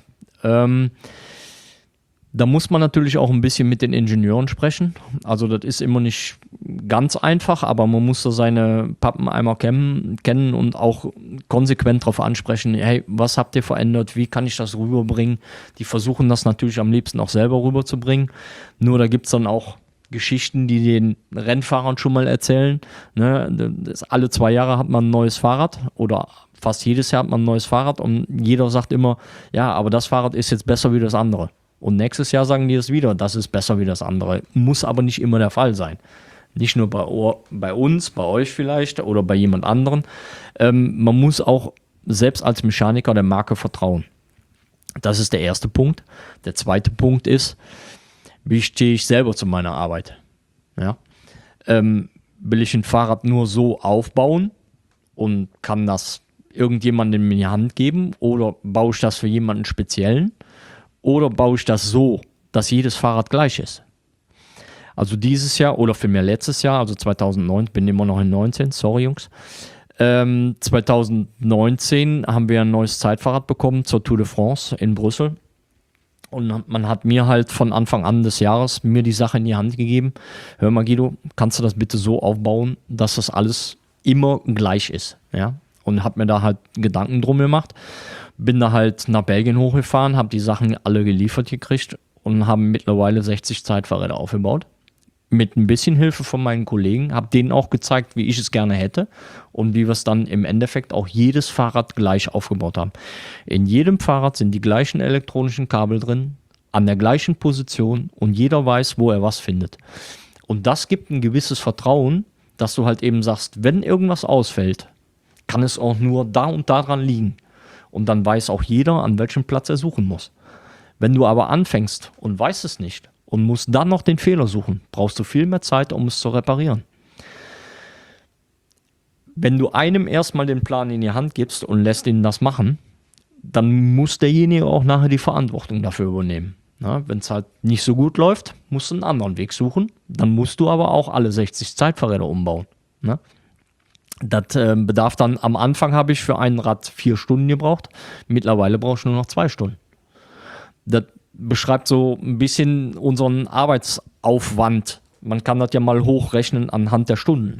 Da muss man natürlich auch ein bisschen mit den Ingenieuren sprechen. Also das ist immer nicht ganz einfach, aber man muss da seine Pappeneimer kennen und auch konsequent darauf ansprechen, hey, was habt ihr verändert, wie kann ich das rüberbringen? Die versuchen das natürlich am liebsten auch selber rüberzubringen. Nur da gibt es dann auch Geschichten, die den Rennfahrern schon mal erzählen. Ne? Alle 2 Jahre hat man ein neues Fahrrad oder fast jedes Jahr hat man ein neues Fahrrad und jeder sagt immer, ja, aber das Fahrrad ist jetzt besser wie das andere. Und nächstes Jahr sagen die es wieder, das ist besser wie das andere. Muss aber nicht immer der Fall sein. Nicht nur bei uns, bei euch vielleicht oder bei jemand anderen. Man muss auch selbst als Mechaniker der Marke vertrauen. Das ist der erste Punkt. Der zweite Punkt ist, wie stehe ich selber zu meiner Arbeit? Ja? Will ich ein Fahrrad nur so aufbauen und kann das irgendjemandem in die Hand geben oder baue ich das für jemanden Speziellen? Oder baue ich das so, dass jedes Fahrrad gleich ist? Also dieses Jahr oder für mir letztes Jahr, also 2009, bin immer noch in 19, sorry Jungs. 2019 haben wir ein neues Zeitfahrrad bekommen zur Tour de France in Brüssel. Und man hat mir halt von Anfang an des Jahres mir die Sache in die Hand gegeben. Hör mal Guido, kannst du das bitte so aufbauen, dass das alles immer gleich ist? Ja? Und habe mir da halt Gedanken drum gemacht. Bin da halt nach Belgien hochgefahren, habe die Sachen alle geliefert gekriegt und haben mittlerweile 60 Zeitfahrräder aufgebaut. Mit ein bisschen Hilfe von meinen Kollegen, habe denen auch gezeigt, wie ich es gerne hätte und wie wir es dann im Endeffekt auch jedes Fahrrad gleich aufgebaut haben. In jedem Fahrrad sind die gleichen elektronischen Kabel drin, an der gleichen Position und jeder weiß, wo er was findet. Und das gibt ein gewisses Vertrauen, dass du halt eben sagst, wenn irgendwas ausfällt, kann es auch nur da und daran liegen. Und dann weiß auch jeder, an welchem Platz er suchen muss. Wenn du aber anfängst und weißt es nicht und musst dann noch den Fehler suchen, brauchst du viel mehr Zeit, um es zu reparieren. Wenn du einem erstmal den Plan in die Hand gibst und lässt ihn das machen, dann muss derjenige auch nachher die Verantwortung dafür übernehmen. Wenn es halt nicht so gut läuft, musst du einen anderen Weg suchen. Dann musst du aber auch alle 60 Zeitfahrräder umbauen. Ne? Das bedarf dann, am Anfang habe ich für ein Rad 4 Stunden gebraucht, mittlerweile brauche ich nur noch 2 Stunden. Das beschreibt so ein bisschen unseren Arbeitsaufwand. Man kann das ja mal hochrechnen anhand der Stunden.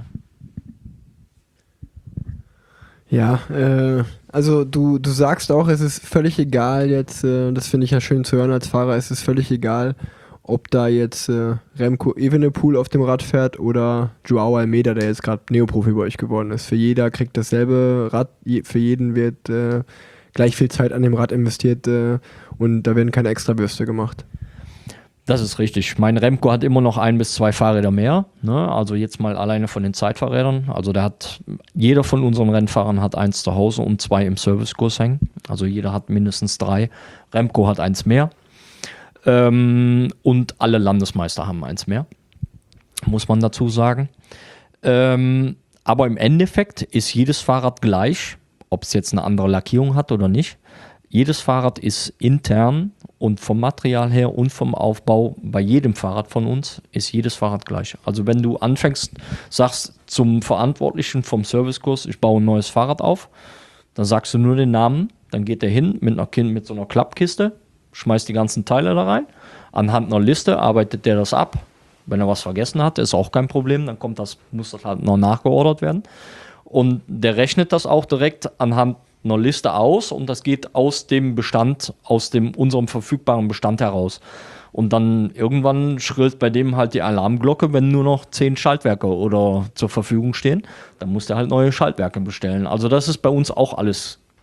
Ja, also du sagst auch, es ist völlig egal jetzt, das finde ich ja schön zu hören als Fahrer, es ist völlig egal, ob da jetzt Remco Evenepoel auf dem Rad fährt oder Joao Almeida, der jetzt gerade Neoprofi bei euch geworden ist. Für jeder kriegt dasselbe Rad, für jeden wird gleich viel Zeit an dem Rad investiert und da werden keine Extrawürste gemacht. Das ist richtig. Mein Remco hat immer noch 1 bis 2 Fahrräder mehr. Ne? Also jetzt mal alleine von den Zeitfahrrädern. Also jeder von unseren Rennfahrern hat 1 zu Hause und 2 im Servicekurs hängen. Also jeder hat mindestens 3. Remco hat 1 mehr. Und alle Landesmeister haben 1 mehr. Muss man dazu sagen. Aber im Endeffekt ist jedes Fahrrad gleich, ob es jetzt eine andere Lackierung hat oder nicht. Jedes Fahrrad ist intern und vom Material her und vom Aufbau bei jedem Fahrrad von uns ist jedes Fahrrad gleich. Also wenn du anfängst, sagst zum Verantwortlichen vom Servicekurs, ich baue ein neues Fahrrad auf, dann sagst du nur den Namen, dann geht er hin mit so einer Klappkiste, schmeißt die ganzen Teile da rein, anhand einer Liste arbeitet der das ab. Wenn er was vergessen hat, ist auch kein Problem, dann muss das halt noch nachgeordert werden. Und der rechnet das auch direkt anhand einer Liste aus und das geht aus dem Bestand, unserem verfügbaren Bestand heraus. Und dann irgendwann schrillt bei dem halt die Alarmglocke, wenn nur noch 10 Schaltwerke oder zur Verfügung stehen, dann muss der halt neue Schaltwerke bestellen. Also das ist bei uns auch alles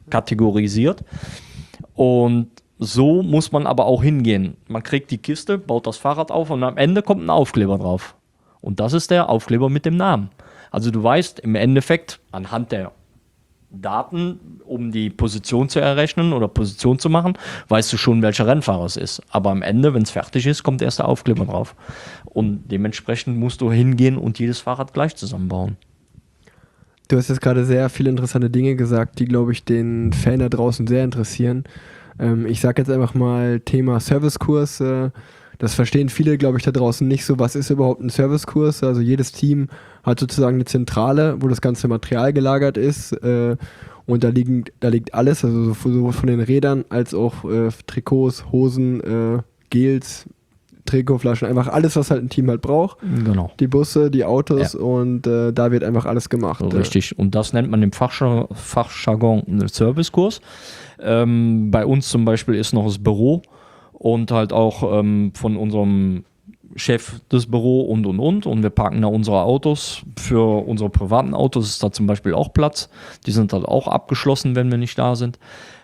kategorisiert. Und so muss man aber auch hingehen. Man kriegt die Kiste, baut das Fahrrad auf und am Ende kommt ein Aufkleber drauf. Und das ist der Aufkleber mit dem Namen. Also du weißt im Endeffekt anhand der Daten, um die Position zu errechnen oder Position zu machen, weißt du schon, welcher Rennfahrer es ist. Aber am Ende, wenn es fertig ist, kommt erst der Aufkleber drauf. Und dementsprechend musst du hingehen und jedes Fahrrad gleich zusammenbauen. Du hast jetzt gerade sehr viele interessante Dinge gesagt, die, glaube ich, den Fan da draußen sehr interessieren. Ich sage jetzt einfach mal Thema Servicekurs. Das verstehen viele, glaube ich, da draußen nicht so. Was ist überhaupt ein Servicekurs? Also jedes Team hat sozusagen eine Zentrale, wo das ganze Material gelagert ist. Und da liegt alles, also sowohl von den Rädern als auch Trikots, Hosen, Gels, Trikotflaschen, einfach alles, was halt ein Team halt braucht. Genau. Die Busse, die Autos und da wird einfach alles gemacht. Richtig. Und das nennt man im Fachjargon einen Servicekurs. Bei uns zum Beispiel ist noch das Büro und halt auch von unserem Chef das Büro und. Und wir parken da unsere Autos. Für unsere privaten Autos ist da zum Beispiel auch Platz. Die sind halt auch abgeschlossen, wenn wir nicht da sind.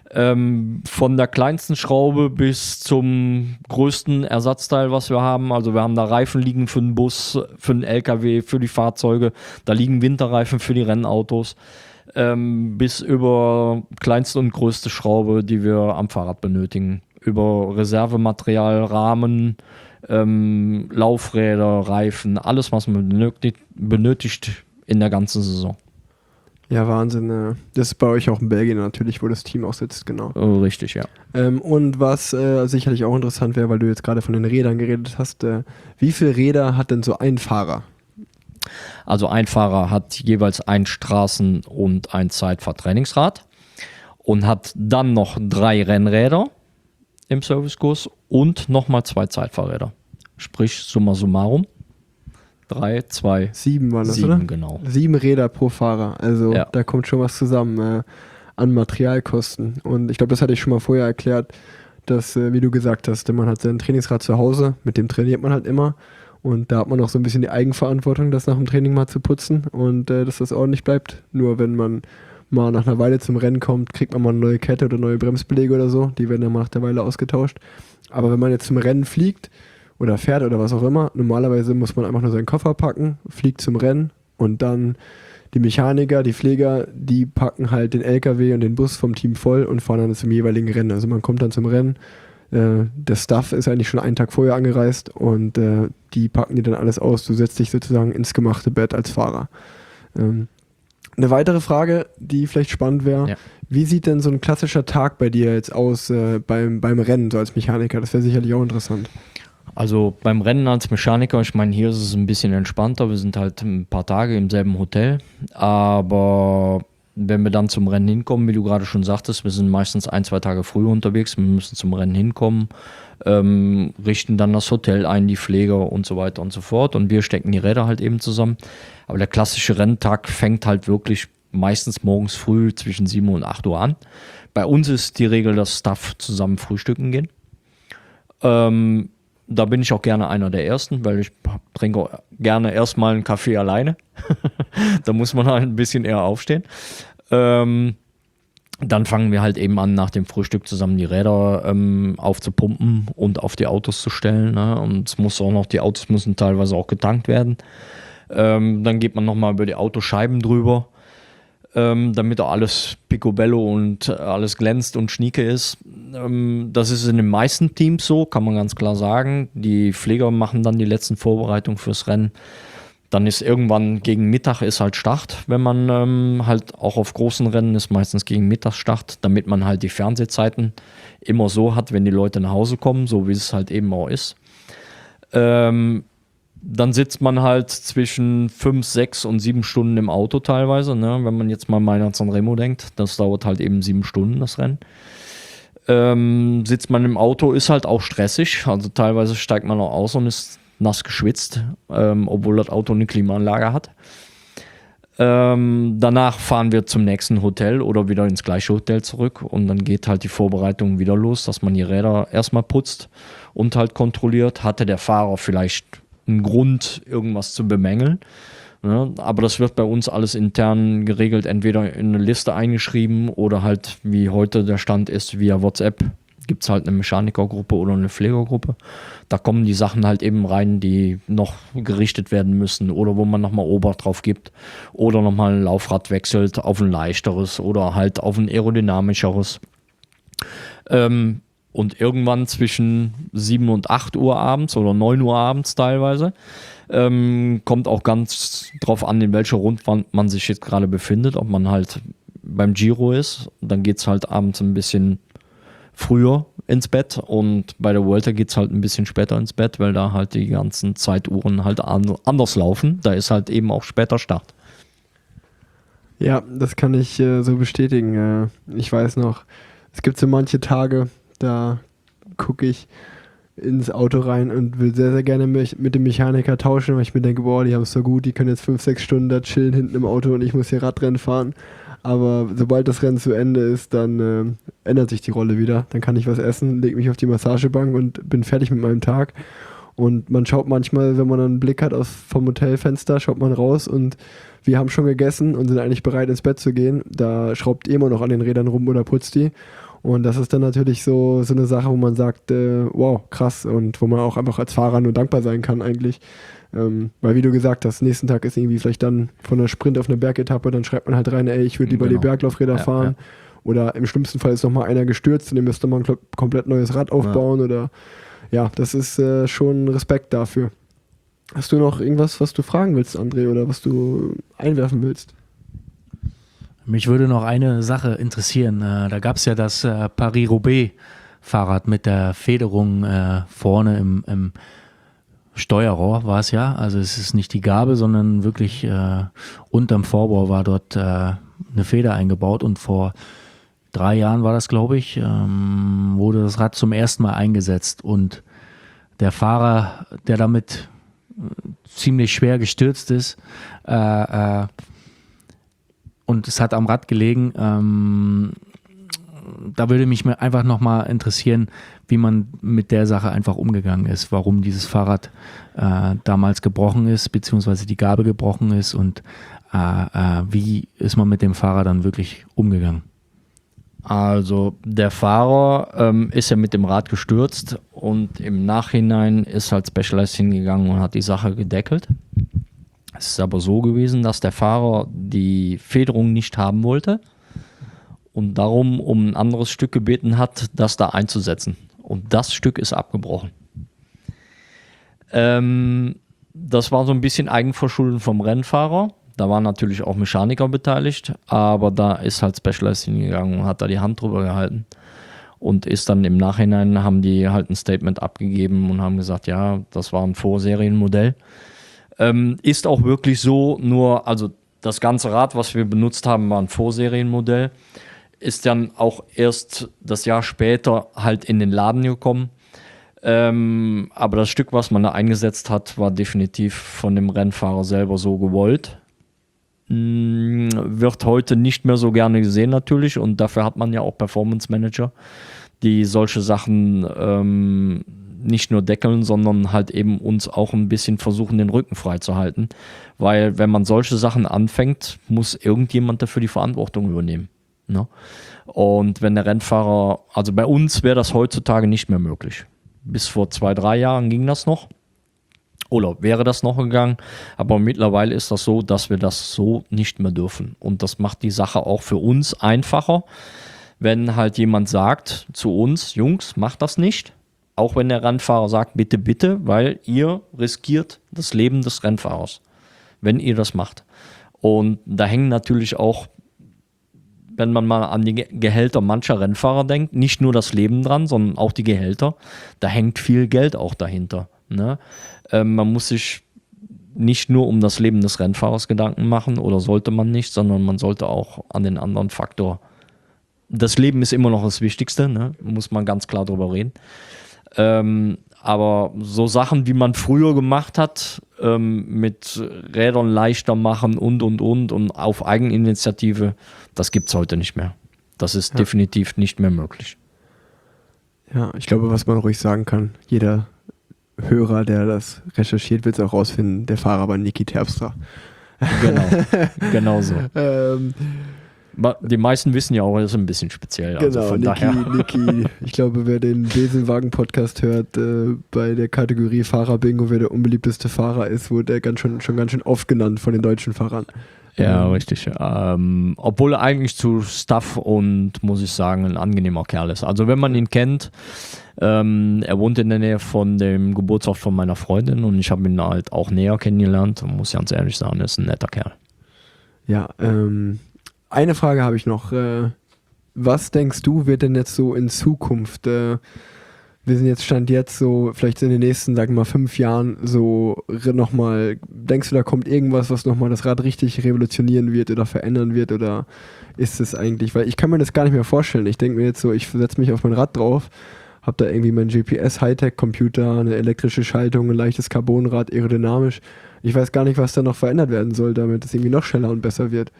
Von der kleinsten Schraube bis zum größten Ersatzteil, was wir haben. Also wir haben da Reifen liegen für den Bus, für den LKW, für die Fahrzeuge. Da liegen Winterreifen für die Rennautos. Bis über kleinste und größte Schraube, die wir am Fahrrad benötigen. Über Reservematerial, Rahmen, Laufräder, Reifen, alles, was man benötigt in der ganzen Saison. Ja, Wahnsinn. Das ist bei euch auch in Belgien natürlich, wo das Team auch sitzt, genau. Richtig, ja. Und was sicherlich auch interessant wäre, weil du jetzt gerade von den Rädern geredet hast, wie viele Räder hat denn so ein Fahrer? Also ein Fahrer hat jeweils ein Straßen- und ein Zeitfahrtrainingsrad und hat dann noch 3 Rennräder im Servicekurs und nochmal 2 Zeitfahrräder. Sprich, summa summarum. 3, 2, 7 waren das, 7, oder? genau. 7 Räder pro Fahrer. Also Ja. da kommt schon was zusammen an Materialkosten. Und ich glaube, das hatte ich schon mal vorher erklärt, dass, wie du gesagt hast, man hat sein Trainingsrad zu Hause, mit dem trainiert man halt immer. Und da hat man auch so ein bisschen die Eigenverantwortung, das nach dem Training mal zu putzen und dass das ordentlich bleibt. Nur wenn man mal nach einer Weile zum Rennen kommt, kriegt man mal eine neue Kette oder neue Bremsbeläge oder so. Die werden dann mal nach der Weile ausgetauscht. Aber wenn man jetzt zum Rennen fliegt oder fährt oder was auch immer, normalerweise muss man einfach nur seinen Koffer packen, fliegt zum Rennen und dann die Mechaniker, die Pfleger, die packen halt den LKW und den Bus vom Team voll und fahren dann zum jeweiligen Rennen. Also man kommt dann zum Rennen, der Staff ist eigentlich schon einen Tag vorher angereist und die packen dir dann alles aus. Du setzt dich sozusagen ins gemachte Bett als Fahrer. Eine weitere Frage, die vielleicht spannend wäre, Wie sieht denn so ein klassischer Tag bei dir jetzt aus beim Rennen, so als Mechaniker? Das wäre sicherlich auch interessant. Also beim Rennen als Mechaniker, ich meine, hier ist es ein bisschen entspannter. Wir sind halt ein paar Tage im selben Hotel. Aber wenn wir dann zum Rennen hinkommen, wie du gerade schon sagtest, wir sind meistens 1-2 Tage früher unterwegs. Wir müssen zum Rennen hinkommen, richten dann das Hotel ein, die Pfleger und so weiter und so fort. Und wir stecken die Räder halt eben zusammen. Aber der klassische Renntag fängt halt wirklich meistens morgens früh zwischen 7 und 8 Uhr an. Bei uns ist die Regel, dass Staff zusammen frühstücken gehen. Da bin ich auch gerne einer der Ersten, weil ich trinke gerne erstmal einen Kaffee alleine. Da muss man halt ein bisschen eher aufstehen. Dann fangen wir halt eben an, nach dem Frühstück zusammen die Räder aufzupumpen und auf die Autos zu stellen. Ne? Und die Autos müssen teilweise auch getankt werden. Dann geht man nochmal über die Autoscheiben drüber, damit auch alles picobello und alles glänzt und schnieke ist. Das ist in den meisten Teams so, kann man ganz klar sagen. Die Pfleger machen dann die letzten Vorbereitungen fürs Rennen. Dann ist irgendwann gegen Mittag ist halt Start, wenn man halt auch auf großen Rennen ist, meistens gegen Mittag Start, damit man halt die Fernsehzeiten immer so hat, wenn die Leute nach Hause kommen, so wie es halt eben auch ist. Dann sitzt man halt zwischen 5, 6 und 7 Stunden im Auto teilweise, ne? Wenn man jetzt mal Mailand San Remo denkt, das dauert halt eben 7 Stunden, das Rennen. Sitzt man im Auto, ist halt auch stressig, also teilweise steigt man auch aus und ist nass geschwitzt, obwohl das Auto eine Klimaanlage hat. Danach fahren wir zum nächsten Hotel oder wieder ins gleiche Hotel zurück und dann geht halt die Vorbereitung wieder los, dass man die Räder erstmal putzt und halt kontrolliert, hatte der Fahrer vielleicht einen Grund, irgendwas zu bemängeln. Ne? Aber das wird bei uns alles intern geregelt, entweder in eine Liste eingeschrieben oder halt, wie heute der Stand ist, via WhatsApp. Gibt es halt eine Mechanikergruppe oder eine Pflegergruppe. Da kommen die Sachen halt eben rein, die noch gerichtet werden müssen oder wo man nochmal Obacht drauf gibt oder nochmal ein Laufrad wechselt auf ein leichteres oder halt auf ein aerodynamischeres. Und irgendwann zwischen 7 und 8 Uhr abends oder 9 Uhr abends teilweise kommt auch ganz drauf an, in welcher Rundwand man sich jetzt gerade befindet, ob man halt beim Giro ist. Dann geht es halt abends ein bisschen früher ins Bett und bei der Vuelta geht es halt ein bisschen später ins Bett, weil da halt die ganzen Zeituhren halt anders laufen. Da ist halt eben auch später Start. Ja, das kann ich so bestätigen. Ich weiß noch, es gibt so manche Tage, da gucke ich ins Auto rein und will sehr, sehr gerne mit dem Mechaniker tauschen, weil ich mir denke, boah, die haben es so gut, die können jetzt 5-6 Stunden da chillen hinten im Auto und ich muss hier Radrennen fahren. Aber sobald das Rennen zu Ende ist, dann ändert sich die Rolle wieder. Dann kann ich was essen, lege mich auf die Massagebank und bin fertig mit meinem Tag. Und man schaut manchmal, wenn man einen Blick hat vom Hotelfenster, schaut man raus und wir haben schon gegessen und sind eigentlich bereit ins Bett zu gehen. Da schraubt immer noch an den Rädern rum oder putzt die. Und das ist dann natürlich so eine Sache, wo man sagt, wow, krass, und wo man auch einfach als Fahrer nur dankbar sein kann eigentlich. Weil wie du gesagt hast, nächsten Tag ist irgendwie vielleicht dann von der Sprint auf eine Bergetappe, dann schreibt man halt rein, ey, ich würde lieber die Berglaufräder fahren. Ja. Oder im schlimmsten Fall ist nochmal einer gestürzt und dem müsste man ein komplett neues Rad aufbauen. Oder ja, das ist schon Respekt dafür. Hast du noch irgendwas, was du fragen willst, André, oder was du einwerfen willst? Mich würde noch eine Sache interessieren. Da gab es ja das Paris-Roubaix-Fahrrad mit der Federung vorne im Steuerrohr war es ja. Also es ist nicht die Gabel, sondern wirklich unterm Vorbau war dort eine Feder eingebaut. Und vor 3 Jahren war das, glaube ich, wurde das Rad zum ersten Mal eingesetzt. Und der Fahrer, der damit ziemlich schwer gestürzt ist, und es hat am Rad gelegen, da würde mich einfach nochmal interessieren, wie man mit der Sache einfach umgegangen ist, warum dieses Fahrrad damals gebrochen ist, beziehungsweise die Gabel gebrochen ist und wie ist man mit dem Fahrer dann wirklich umgegangen? Also der Fahrer ist ja mit dem Rad gestürzt und im Nachhinein ist halt Specialized hingegangen und hat die Sache gedeckelt. Es ist aber so gewesen, dass der Fahrer die Federung nicht haben wollte und darum um ein anderes Stück gebeten hat, das da einzusetzen. Und das Stück ist abgebrochen. Das war so ein bisschen Eigenverschulden vom Rennfahrer. Da waren natürlich auch Mechaniker beteiligt, aber da ist halt Specialized hingegangen und hat da die Hand drüber gehalten. Und ist dann im Nachhinein, haben die halt ein Statement abgegeben und haben gesagt, ja, das war ein Vorserienmodell. Ist auch wirklich so, nur, also das ganze Rad, was wir benutzt haben, war ein Vorserienmodell, ist dann auch erst das Jahr später halt in den Laden gekommen. Aber das Stück, was man da eingesetzt hat, war definitiv von dem Rennfahrer selber so gewollt. Wird heute nicht mehr so gerne gesehen natürlich und dafür hat man ja auch Performance Manager, die solche Sachen nicht nur deckeln, sondern halt eben uns auch ein bisschen versuchen, den Rücken frei zu halten. Weil wenn man solche Sachen anfängt, muss irgendjemand dafür die Verantwortung übernehmen. Ne? Und wenn der Rennfahrer, also bei uns wäre das heutzutage nicht mehr möglich. Bis vor 2-3 Jahren ging das noch. Oder wäre das noch gegangen. Aber mittlerweile ist das so, dass wir das so nicht mehr dürfen. Und das macht die Sache auch für uns einfacher, wenn halt jemand sagt zu uns, Jungs, macht das nicht. Auch wenn der Rennfahrer sagt, bitte, bitte, weil ihr riskiert das Leben des Rennfahrers, wenn ihr das macht. Und da hängen natürlich auch, wenn man mal an die Gehälter mancher Rennfahrer denkt, nicht nur das Leben dran, sondern auch die Gehälter. Da hängt viel Geld auch dahinter. Ne? Man muss sich nicht nur um das Leben des Rennfahrers Gedanken machen, oder sollte man nicht, sondern man sollte auch an den anderen Faktor. Das Leben ist immer noch das Wichtigste, ne? Muss man ganz klar drüber reden. Aber so Sachen, wie man früher gemacht hat, mit Rädern leichter machen und auf Eigeninitiative, das gibt es heute nicht mehr. Das ist definitiv nicht mehr möglich. Ja, ich glaube, was man ruhig sagen kann, jeder Hörer, der das recherchiert, wird es auch rausfinden, der Fahrer war Niki Terpstra. Genau so. Ähm, Die meisten wissen ja auch, das ist ein bisschen speziell. Also Genau, von daher. Niki, ich glaube, wer den Besenwagen-Podcast hört, bei der Kategorie Fahrer-Bingo, wer der unbeliebteste Fahrer ist, wurde er schon ganz schön oft genannt von den deutschen Fahrern. Ja, richtig. Obwohl er eigentlich zu Stuff und, muss ich sagen, ein angenehmer Kerl ist. Also wenn man ihn kennt, er wohnt in der Nähe von dem Geburtsort von meiner Freundin und ich habe ihn halt auch näher kennengelernt und muss ganz ehrlich sagen, er ist ein netter Kerl. Ja, eine Frage habe ich noch. Was denkst du, wird denn jetzt so in Zukunft, wir sind jetzt Stand jetzt so, vielleicht in den nächsten, sagen wir mal, 5 Jahren so nochmal, denkst du, da kommt irgendwas, was nochmal das Rad richtig revolutionieren wird oder verändern wird oder ist es eigentlich, weil ich kann mir das gar nicht mehr vorstellen. Ich denke mir jetzt so, ich setze mich auf mein Rad drauf, habe da irgendwie mein GPS-Hightech-Computer, eine elektrische Schaltung, ein leichtes Carbonrad, aerodynamisch. Ich weiß gar nicht, was da noch verändert werden soll, damit es irgendwie noch schneller und besser wird.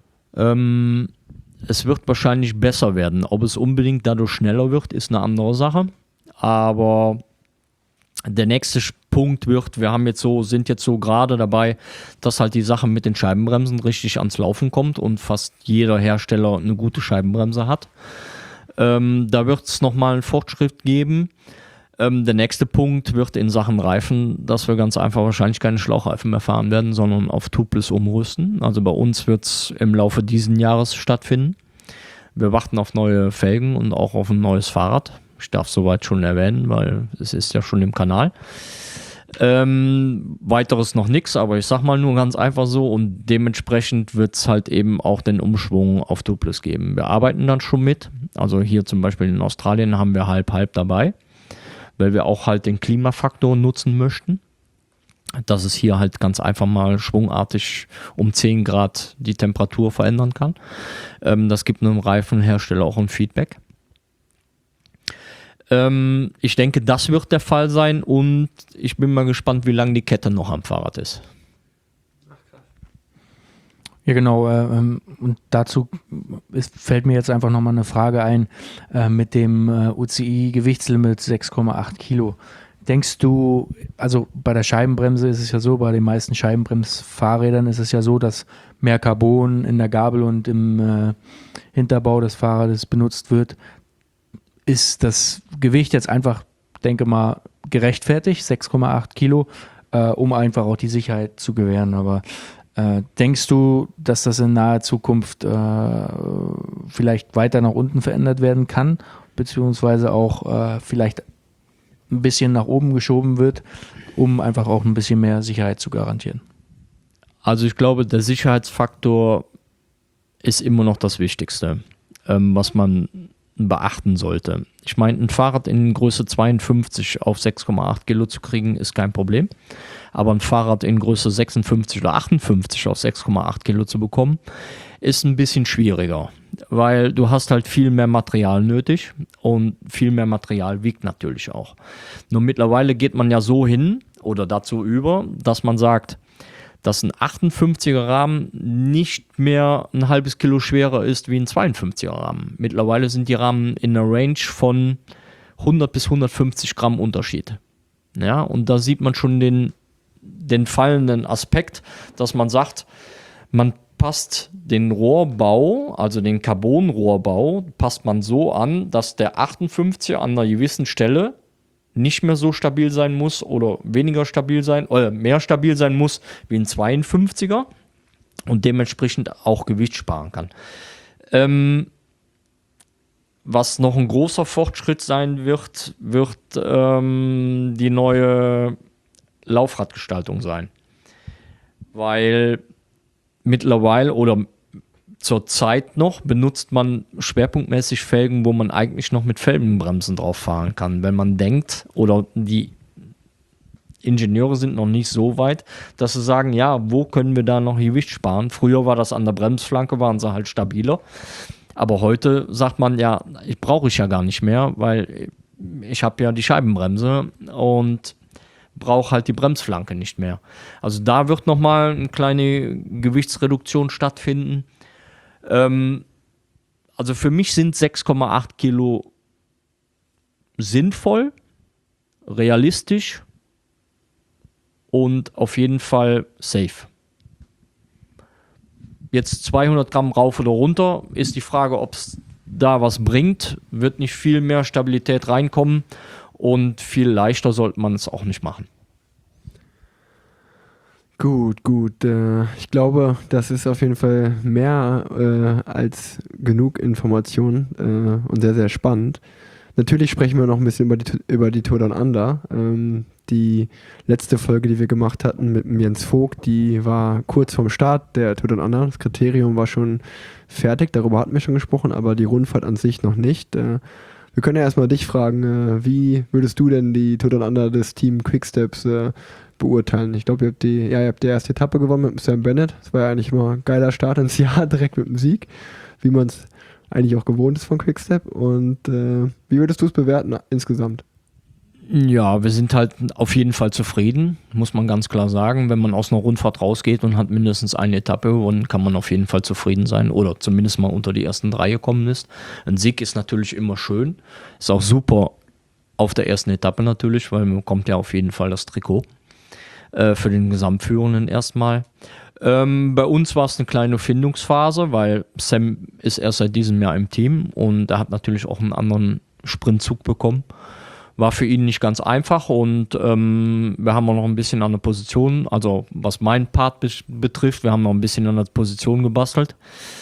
Es wird wahrscheinlich besser werden. Ob es unbedingt dadurch schneller wird, ist eine andere Sache. Aber der nächste Punkt wird, sind jetzt so gerade dabei, dass halt die Sache mit den Scheibenbremsen richtig ans Laufen kommt und fast jeder Hersteller eine gute Scheibenbremse hat. Da wird es nochmal einen Fortschritt geben. Der nächste Punkt wird in Sachen Reifen, dass wir ganz einfach wahrscheinlich keine Schlauchreifen mehr fahren werden, sondern auf Tubeless umrüsten. Also bei uns wird es im Laufe dieses Jahres stattfinden. Wir warten auf neue Felgen und auch auf ein neues Fahrrad. Ich darf soweit schon erwähnen, weil es ist ja schon im Kanal. Weiteres noch nichts, aber ich sag mal nur ganz einfach so und dementsprechend wird es halt eben auch den Umschwung auf Tubeless geben. Wir arbeiten dann schon mit, also hier zum Beispiel in Australien haben wir halb dabei, weil wir auch halt den Klimafaktor nutzen möchten, dass es hier halt ganz einfach mal schwungartig um 10 Grad die Temperatur verändern kann. Das gibt einem Reifenhersteller auch ein Feedback. Ich denke, das wird der Fall sein und ich bin mal gespannt, wie lange die Kette noch am Fahrrad ist. Ja, genau. Und dazu fällt mir jetzt einfach nochmal eine Frage ein mit dem UCI-Gewichtslimit 6,8 Kilo. Denkst du, also bei der Scheibenbremse ist es ja so, bei den meisten Scheibenbremsfahrrädern ist es ja so, dass mehr Carbon in der Gabel und im Hinterbau des Fahrrades benutzt wird. Ist das Gewicht jetzt einfach, denke mal, gerechtfertigt, 6,8 Kilo, um einfach auch die Sicherheit zu gewähren. Aber denkst du, dass das in naher Zukunft vielleicht weiter nach unten verändert werden kann, beziehungsweise auch vielleicht ein bisschen nach oben geschoben wird, um einfach auch ein bisschen mehr Sicherheit zu garantieren? Also ich glaube, der Sicherheitsfaktor ist immer noch das Wichtigste, was man beachten sollte. Ich meine, ein Fahrrad in Größe 52 auf 6,8 Kilo zu kriegen, ist kein Problem. Aber ein Fahrrad in Größe 56 oder 58 auf 6,8 Kilo zu bekommen, ist ein bisschen schwieriger, weil du hast halt viel mehr Material nötig und viel mehr Material wiegt natürlich auch. Nur mittlerweile geht man ja so hin oder dazu über, dass man sagt, dass ein 58er Rahmen nicht mehr ein halbes Kilo schwerer ist wie ein 52er Rahmen. Mittlerweile sind die Rahmen in einer Range von 100 bis 150 Gramm Unterschied. Ja, und da sieht man schon den fallenden Aspekt, dass man sagt, man passt den Rohrbau, also den Carbonrohrbau, passt man so an, dass der 58er an einer gewissen Stelle nicht mehr so stabil sein muss oder weniger stabil sein oder mehr stabil sein muss wie ein 52er und dementsprechend auch Gewicht sparen kann. Was noch ein großer Fortschritt sein wird die neue Laufradgestaltung sein. Weil mittlerweile oder zur Zeit noch benutzt man schwerpunktmäßig Felgen, wo man eigentlich noch mit Felgenbremsen drauf fahren kann. Wenn man denkt, oder die Ingenieure sind noch nicht so weit, dass sie sagen, ja, wo können wir da noch Gewicht sparen? Früher war das an der Bremsflanke, waren sie halt stabiler. Aber heute sagt man, ja, brauche ich ja gar nicht mehr, weil ich habe ja die Scheibenbremse und brauche halt die Bremsflanke nicht mehr. Also da wird nochmal eine kleine Gewichtsreduktion stattfinden. Also für mich sind 6,8 Kilo sinnvoll, realistisch und auf jeden Fall safe. Jetzt 200 Gramm rauf oder runter, ist die Frage, ob es da was bringt. Wird nicht viel mehr Stabilität reinkommen und viel leichter sollte man es auch nicht machen. Gut. Ich glaube, das ist auf jeden Fall mehr als genug Informationen und sehr, sehr spannend. Natürlich sprechen wir noch ein bisschen über die Tour Down Under. Die letzte Folge, die wir gemacht hatten mit Jens Vogt, die war kurz vorm Start der Tour Down Under. Das Kriterium war schon fertig, darüber hatten wir schon gesprochen, aber die Rundfahrt an sich noch nicht. Wir können ja erstmal dich fragen, wie würdest du denn die Tour Down Under des Team Quicksteps beurteilen? Ich glaube, ihr habt die erste Etappe gewonnen mit Sam Bennett. Das war ja eigentlich immer ein geiler Start ins Jahr, direkt mit dem Sieg, wie man es eigentlich auch gewohnt ist von Quickstep. Und wie würdest du es bewerten insgesamt? Ja, wir sind halt auf jeden Fall zufrieden, muss man ganz klar sagen. Wenn man aus einer Rundfahrt rausgeht und hat mindestens eine Etappe gewonnen, kann man auf jeden Fall zufrieden sein oder zumindest mal unter die ersten 3 gekommen ist. Ein Sieg ist natürlich immer schön, ist auch super auf der ersten Etappe natürlich, weil man bekommt ja auf jeden Fall das Trikot für den Gesamtführenden erstmal. Bei uns war es eine kleine Findungsphase, weil Sam ist erst seit diesem Jahr im Team und er hat natürlich auch einen anderen Sprintzug bekommen. War für ihn nicht ganz einfach und wir haben auch noch ein bisschen an der Position, also was meinen Part betrifft, wir haben noch ein bisschen an der Position gebastelt.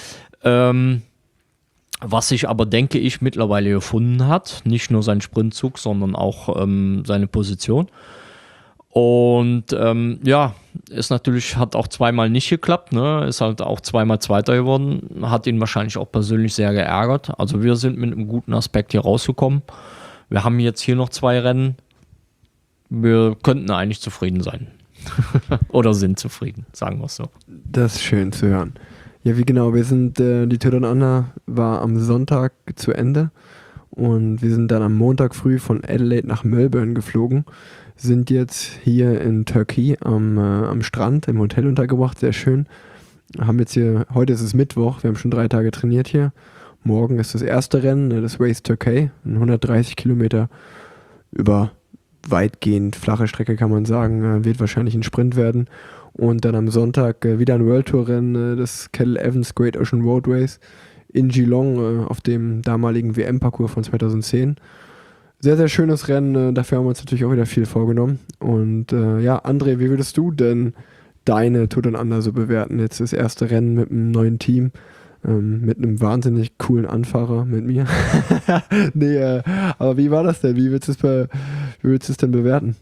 Was sich aber, denke ich, mittlerweile gefunden hat, nicht nur sein Sprintzug, sondern auch seine Position. Und ist natürlich, hat auch zweimal nicht geklappt, ne? Ist halt auch zweimal Zweiter geworden, hat ihn wahrscheinlich auch persönlich sehr geärgert. Also wir sind mit einem guten Aspekt hier rausgekommen. Wir haben jetzt hier noch 2 Rennen. Wir könnten eigentlich zufrieden sein. Oder sind zufrieden, sagen wir es so. Das ist schön zu hören. Ja, wie genau, wir sind, die Tour Down Under war am Sonntag zu Ende und wir sind dann am Montag früh von Adelaide nach Melbourne geflogen, sind jetzt hier in Turkey am Strand im Hotel untergebracht, sehr schön. Haben jetzt hier, heute ist es Mittwoch, wir haben schon 3 Tage trainiert hier. Morgen ist das erste Rennen, das Race Turkey, 130 Kilometer über weitgehend flache Strecke, kann man sagen, wird wahrscheinlich ein Sprint werden. Und dann am Sonntag wieder ein World Tour Rennen, das Cadel Evans Great Ocean Road Race in Geelong auf dem damaligen WM-Parcours von 2010. Sehr, sehr schönes Rennen, dafür haben wir uns natürlich auch wieder viel vorgenommen. Und André, wie würdest du denn deine Tour Down Under so bewerten? Jetzt das erste Rennen mit einem neuen Team. Mit einem wahnsinnig coolen Anfahrer, mit mir. Nee, aber wie war das denn? Wie willst du es denn bewerten?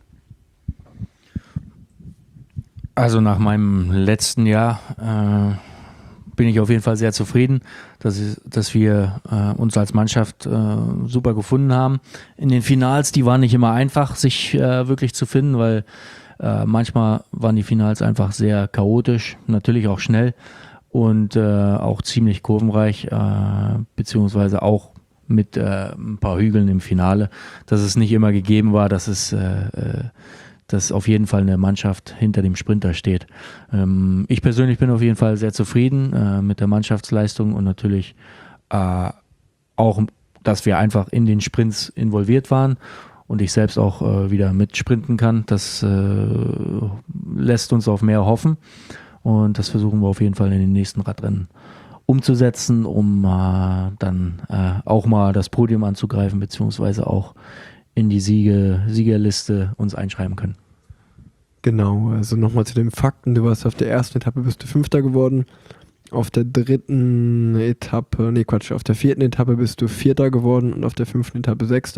Also nach meinem letzten Jahr bin ich auf jeden Fall sehr zufrieden, dass wir uns als Mannschaft super gefunden haben. In den Finals, die waren nicht immer einfach, sich wirklich zu finden, weil manchmal waren die Finals einfach sehr chaotisch, natürlich auch schnell. Und auch ziemlich kurvenreich, beziehungsweise auch mit ein paar Hügeln im Finale, dass es nicht immer gegeben war, dass auf jeden Fall eine Mannschaft hinter dem Sprinter steht. Ich persönlich bin auf jeden Fall sehr zufrieden mit der Mannschaftsleistung und natürlich auch, dass wir einfach in den Sprints involviert waren und ich selbst auch wieder mitsprinten kann. Das lässt uns auf mehr hoffen. Und das versuchen wir auf jeden Fall in den nächsten Radrennen umzusetzen, um dann auch mal das Podium anzugreifen, beziehungsweise auch in die Siegerliste uns einschreiben können. Genau, also nochmal zu den Fakten. Du warst auf der ersten Etappe, bist du 5. geworden. Auf der 4. Etappe bist du 4. geworden und auf der 5. Etappe 6.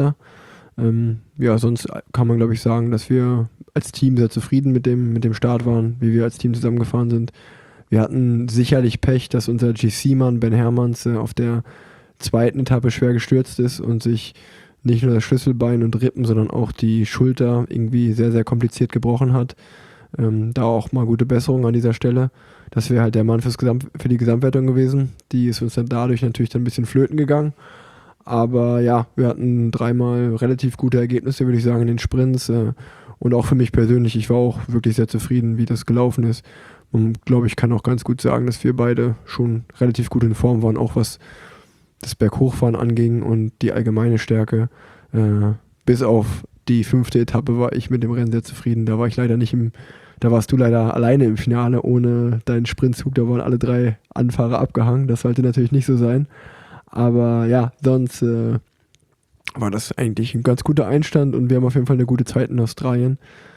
Sonst kann man, glaube ich, sagen, dass wir als Team sehr zufrieden mit dem Start waren, wie wir als Team zusammengefahren sind. Wir hatten sicherlich Pech, dass unser GC-Mann Ben Hermanns auf der 2. Etappe schwer gestürzt ist und sich nicht nur das Schlüsselbein und Rippen, sondern auch die Schulter irgendwie sehr, sehr kompliziert gebrochen hat. Da auch mal gute Besserung an dieser Stelle. Das wäre halt der Mann für die Gesamtwertung gewesen. Die ist uns dann dadurch natürlich dann ein bisschen flöten gegangen. Aber ja, wir hatten 3-mal relativ gute Ergebnisse, würde ich sagen, in den Sprints. Und auch für mich persönlich, ich war auch wirklich sehr zufrieden, wie das gelaufen ist. Und glaube ich, kann auch ganz gut sagen, dass wir beide schon relativ gut in Form waren, auch was das Berghochfahren anging und die allgemeine Stärke. Bis auf die 5. Etappe war ich mit dem Rennen sehr zufrieden. Da war ich leider nicht Da warst du leider alleine im Finale ohne deinen Sprintzug. Da waren alle 3 Anfahrer abgehangen. Das sollte natürlich nicht so sein. Aber ja, sonst war das eigentlich ein ganz guter Einstand und wir haben auf jeden Fall eine gute Zeit in Australien.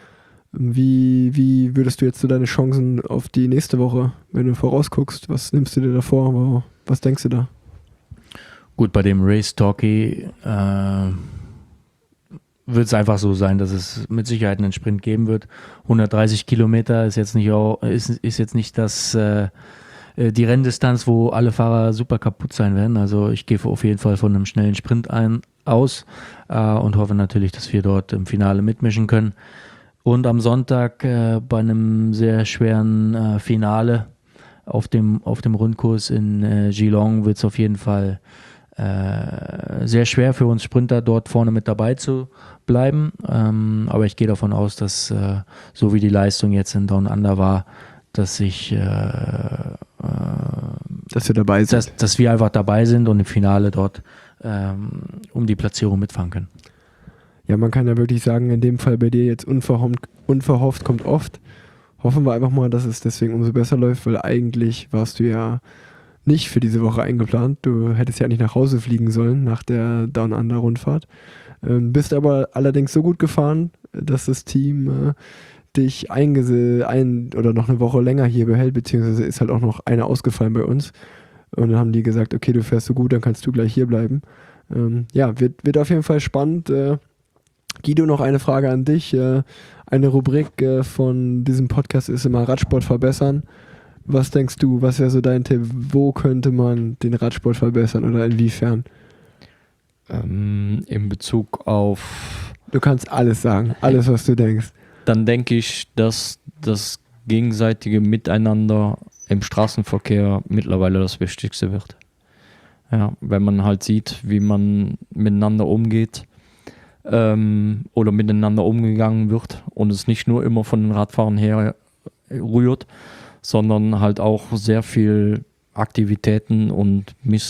Wie würdest du jetzt so deine Chancen auf die nächste Woche, wenn du vorausguckst? Was nimmst du dir da vor? Was denkst du da? Gut, bei dem Race Talkie wird es einfach so sein, dass es mit Sicherheit einen Sprint geben wird. 130 Kilometer ist jetzt nicht die Renndistanz, wo alle Fahrer super kaputt sein werden. Also ich gehe auf jeden Fall von einem schnellen Sprint aus und hoffe natürlich, dass wir dort im Finale mitmischen können. Und am Sonntag bei einem sehr schweren Finale auf dem Rundkurs in Geelong wird es auf jeden Fall sehr schwer für uns Sprinter dort vorne mit dabei zu bleiben. Aber ich gehe davon aus, dass so wie die Leistung jetzt in Down Under war, dass wir dabei sind. Dass wir einfach dabei sind und im Finale dort um die Platzierung mitfahren können. Ja, man kann ja wirklich sagen, in dem Fall bei dir jetzt unverhofft kommt oft. Hoffen wir einfach mal, dass es deswegen umso besser läuft, weil eigentlich warst du ja nicht für diese Woche eingeplant. Du hättest ja nicht nach Hause fliegen sollen nach der Down Under Rundfahrt. Bist aber allerdings so gut gefahren, dass das Team dich oder noch eine Woche länger hier behält, beziehungsweise ist halt auch noch eine ausgefallen bei uns. Und dann haben die gesagt, okay, du fährst so gut, dann kannst du gleich hier bleiben. Wird auf jeden Fall spannend. Guido, noch eine Frage an dich. Eine Rubrik von diesem Podcast ist immer Radsport verbessern. Was denkst du, was wäre so dein Tipp? Wo könnte man den Radsport verbessern oder inwiefern? In Bezug auf... Du kannst alles sagen, alles, was du denkst. Dann denke ich, dass das gegenseitige Miteinander im Straßenverkehr mittlerweile das Wichtigste wird. Ja, wenn man halt sieht, wie man miteinander umgeht oder miteinander umgegangen wird und es nicht nur immer von den Radfahrern her rührt, sondern halt auch sehr viel Aktivitäten und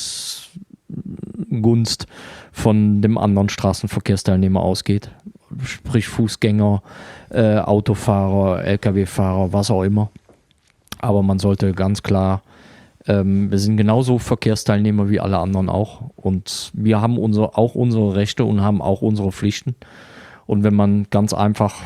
Missgunst von dem anderen Straßenverkehrsteilnehmer ausgeht. Sprich Fußgänger, Autofahrer, LKW-Fahrer, was auch immer. Aber man sollte ganz klar, wir sind genauso Verkehrsteilnehmer wie alle anderen auch. Und wir haben auch unsere Rechte und haben auch unsere Pflichten. Und wenn man ganz einfach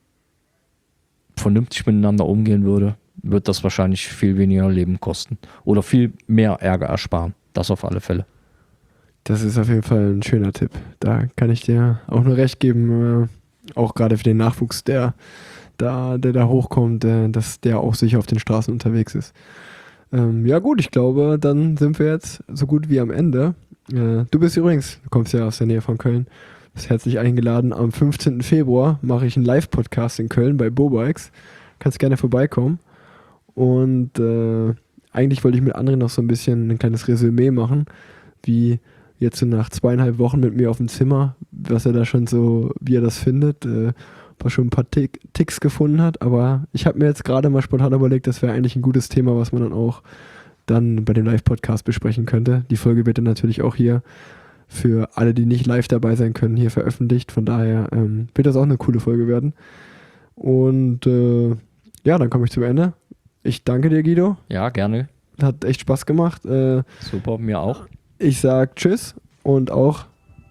vernünftig miteinander umgehen würde, wird das wahrscheinlich viel weniger Leben kosten. Oder viel mehr Ärger ersparen. Das auf alle Fälle. Das ist auf jeden Fall ein schöner Tipp. Da kann ich dir auch nur recht geben, auch gerade für den Nachwuchs, der da hochkommt, dass der auch sicher auf den Straßen unterwegs ist. Ja gut, ich glaube, dann sind wir jetzt so gut wie am Ende. Du kommst ja aus der Nähe von Köln, bist herzlich eingeladen. Am 15. Februar mache ich einen Live-Podcast in Köln bei Bobikes. Kannst gerne vorbeikommen. Und eigentlich wollte ich mit André noch so ein bisschen ein kleines Resümee machen, wie jetzt so nach 2,5 Wochen mit mir auf dem Zimmer, was er da schon so, wie er das findet, was schon ein paar Ticks gefunden hat, aber ich habe mir jetzt gerade mal spontan überlegt, das wäre eigentlich ein gutes Thema, was man dann auch dann bei dem Live-Podcast besprechen könnte. Die Folge wird dann natürlich auch hier für alle, die nicht live dabei sein können, hier veröffentlicht, von daher wird das auch eine coole Folge werden. Und dann komme ich zum Ende. Ich danke dir, Guido. Ja, gerne. Hat echt Spaß gemacht. Super, mir auch. Ich sag Tschüss und auch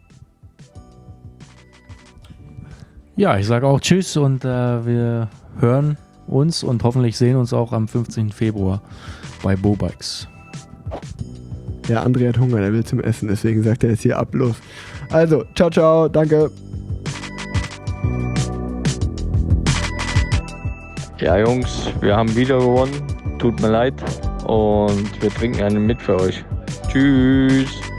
Ja, ich sage auch Tschüss und wir hören uns und hoffentlich sehen uns auch am 15. Februar bei Bobikes. Ja, André hat Hunger, der will zum Essen, deswegen sagt er jetzt hier ab, los. Also, ciao, ciao, danke. Ja, Jungs, wir haben wieder gewonnen. Tut mir leid. Und wir trinken einen mit für euch. Tschüss.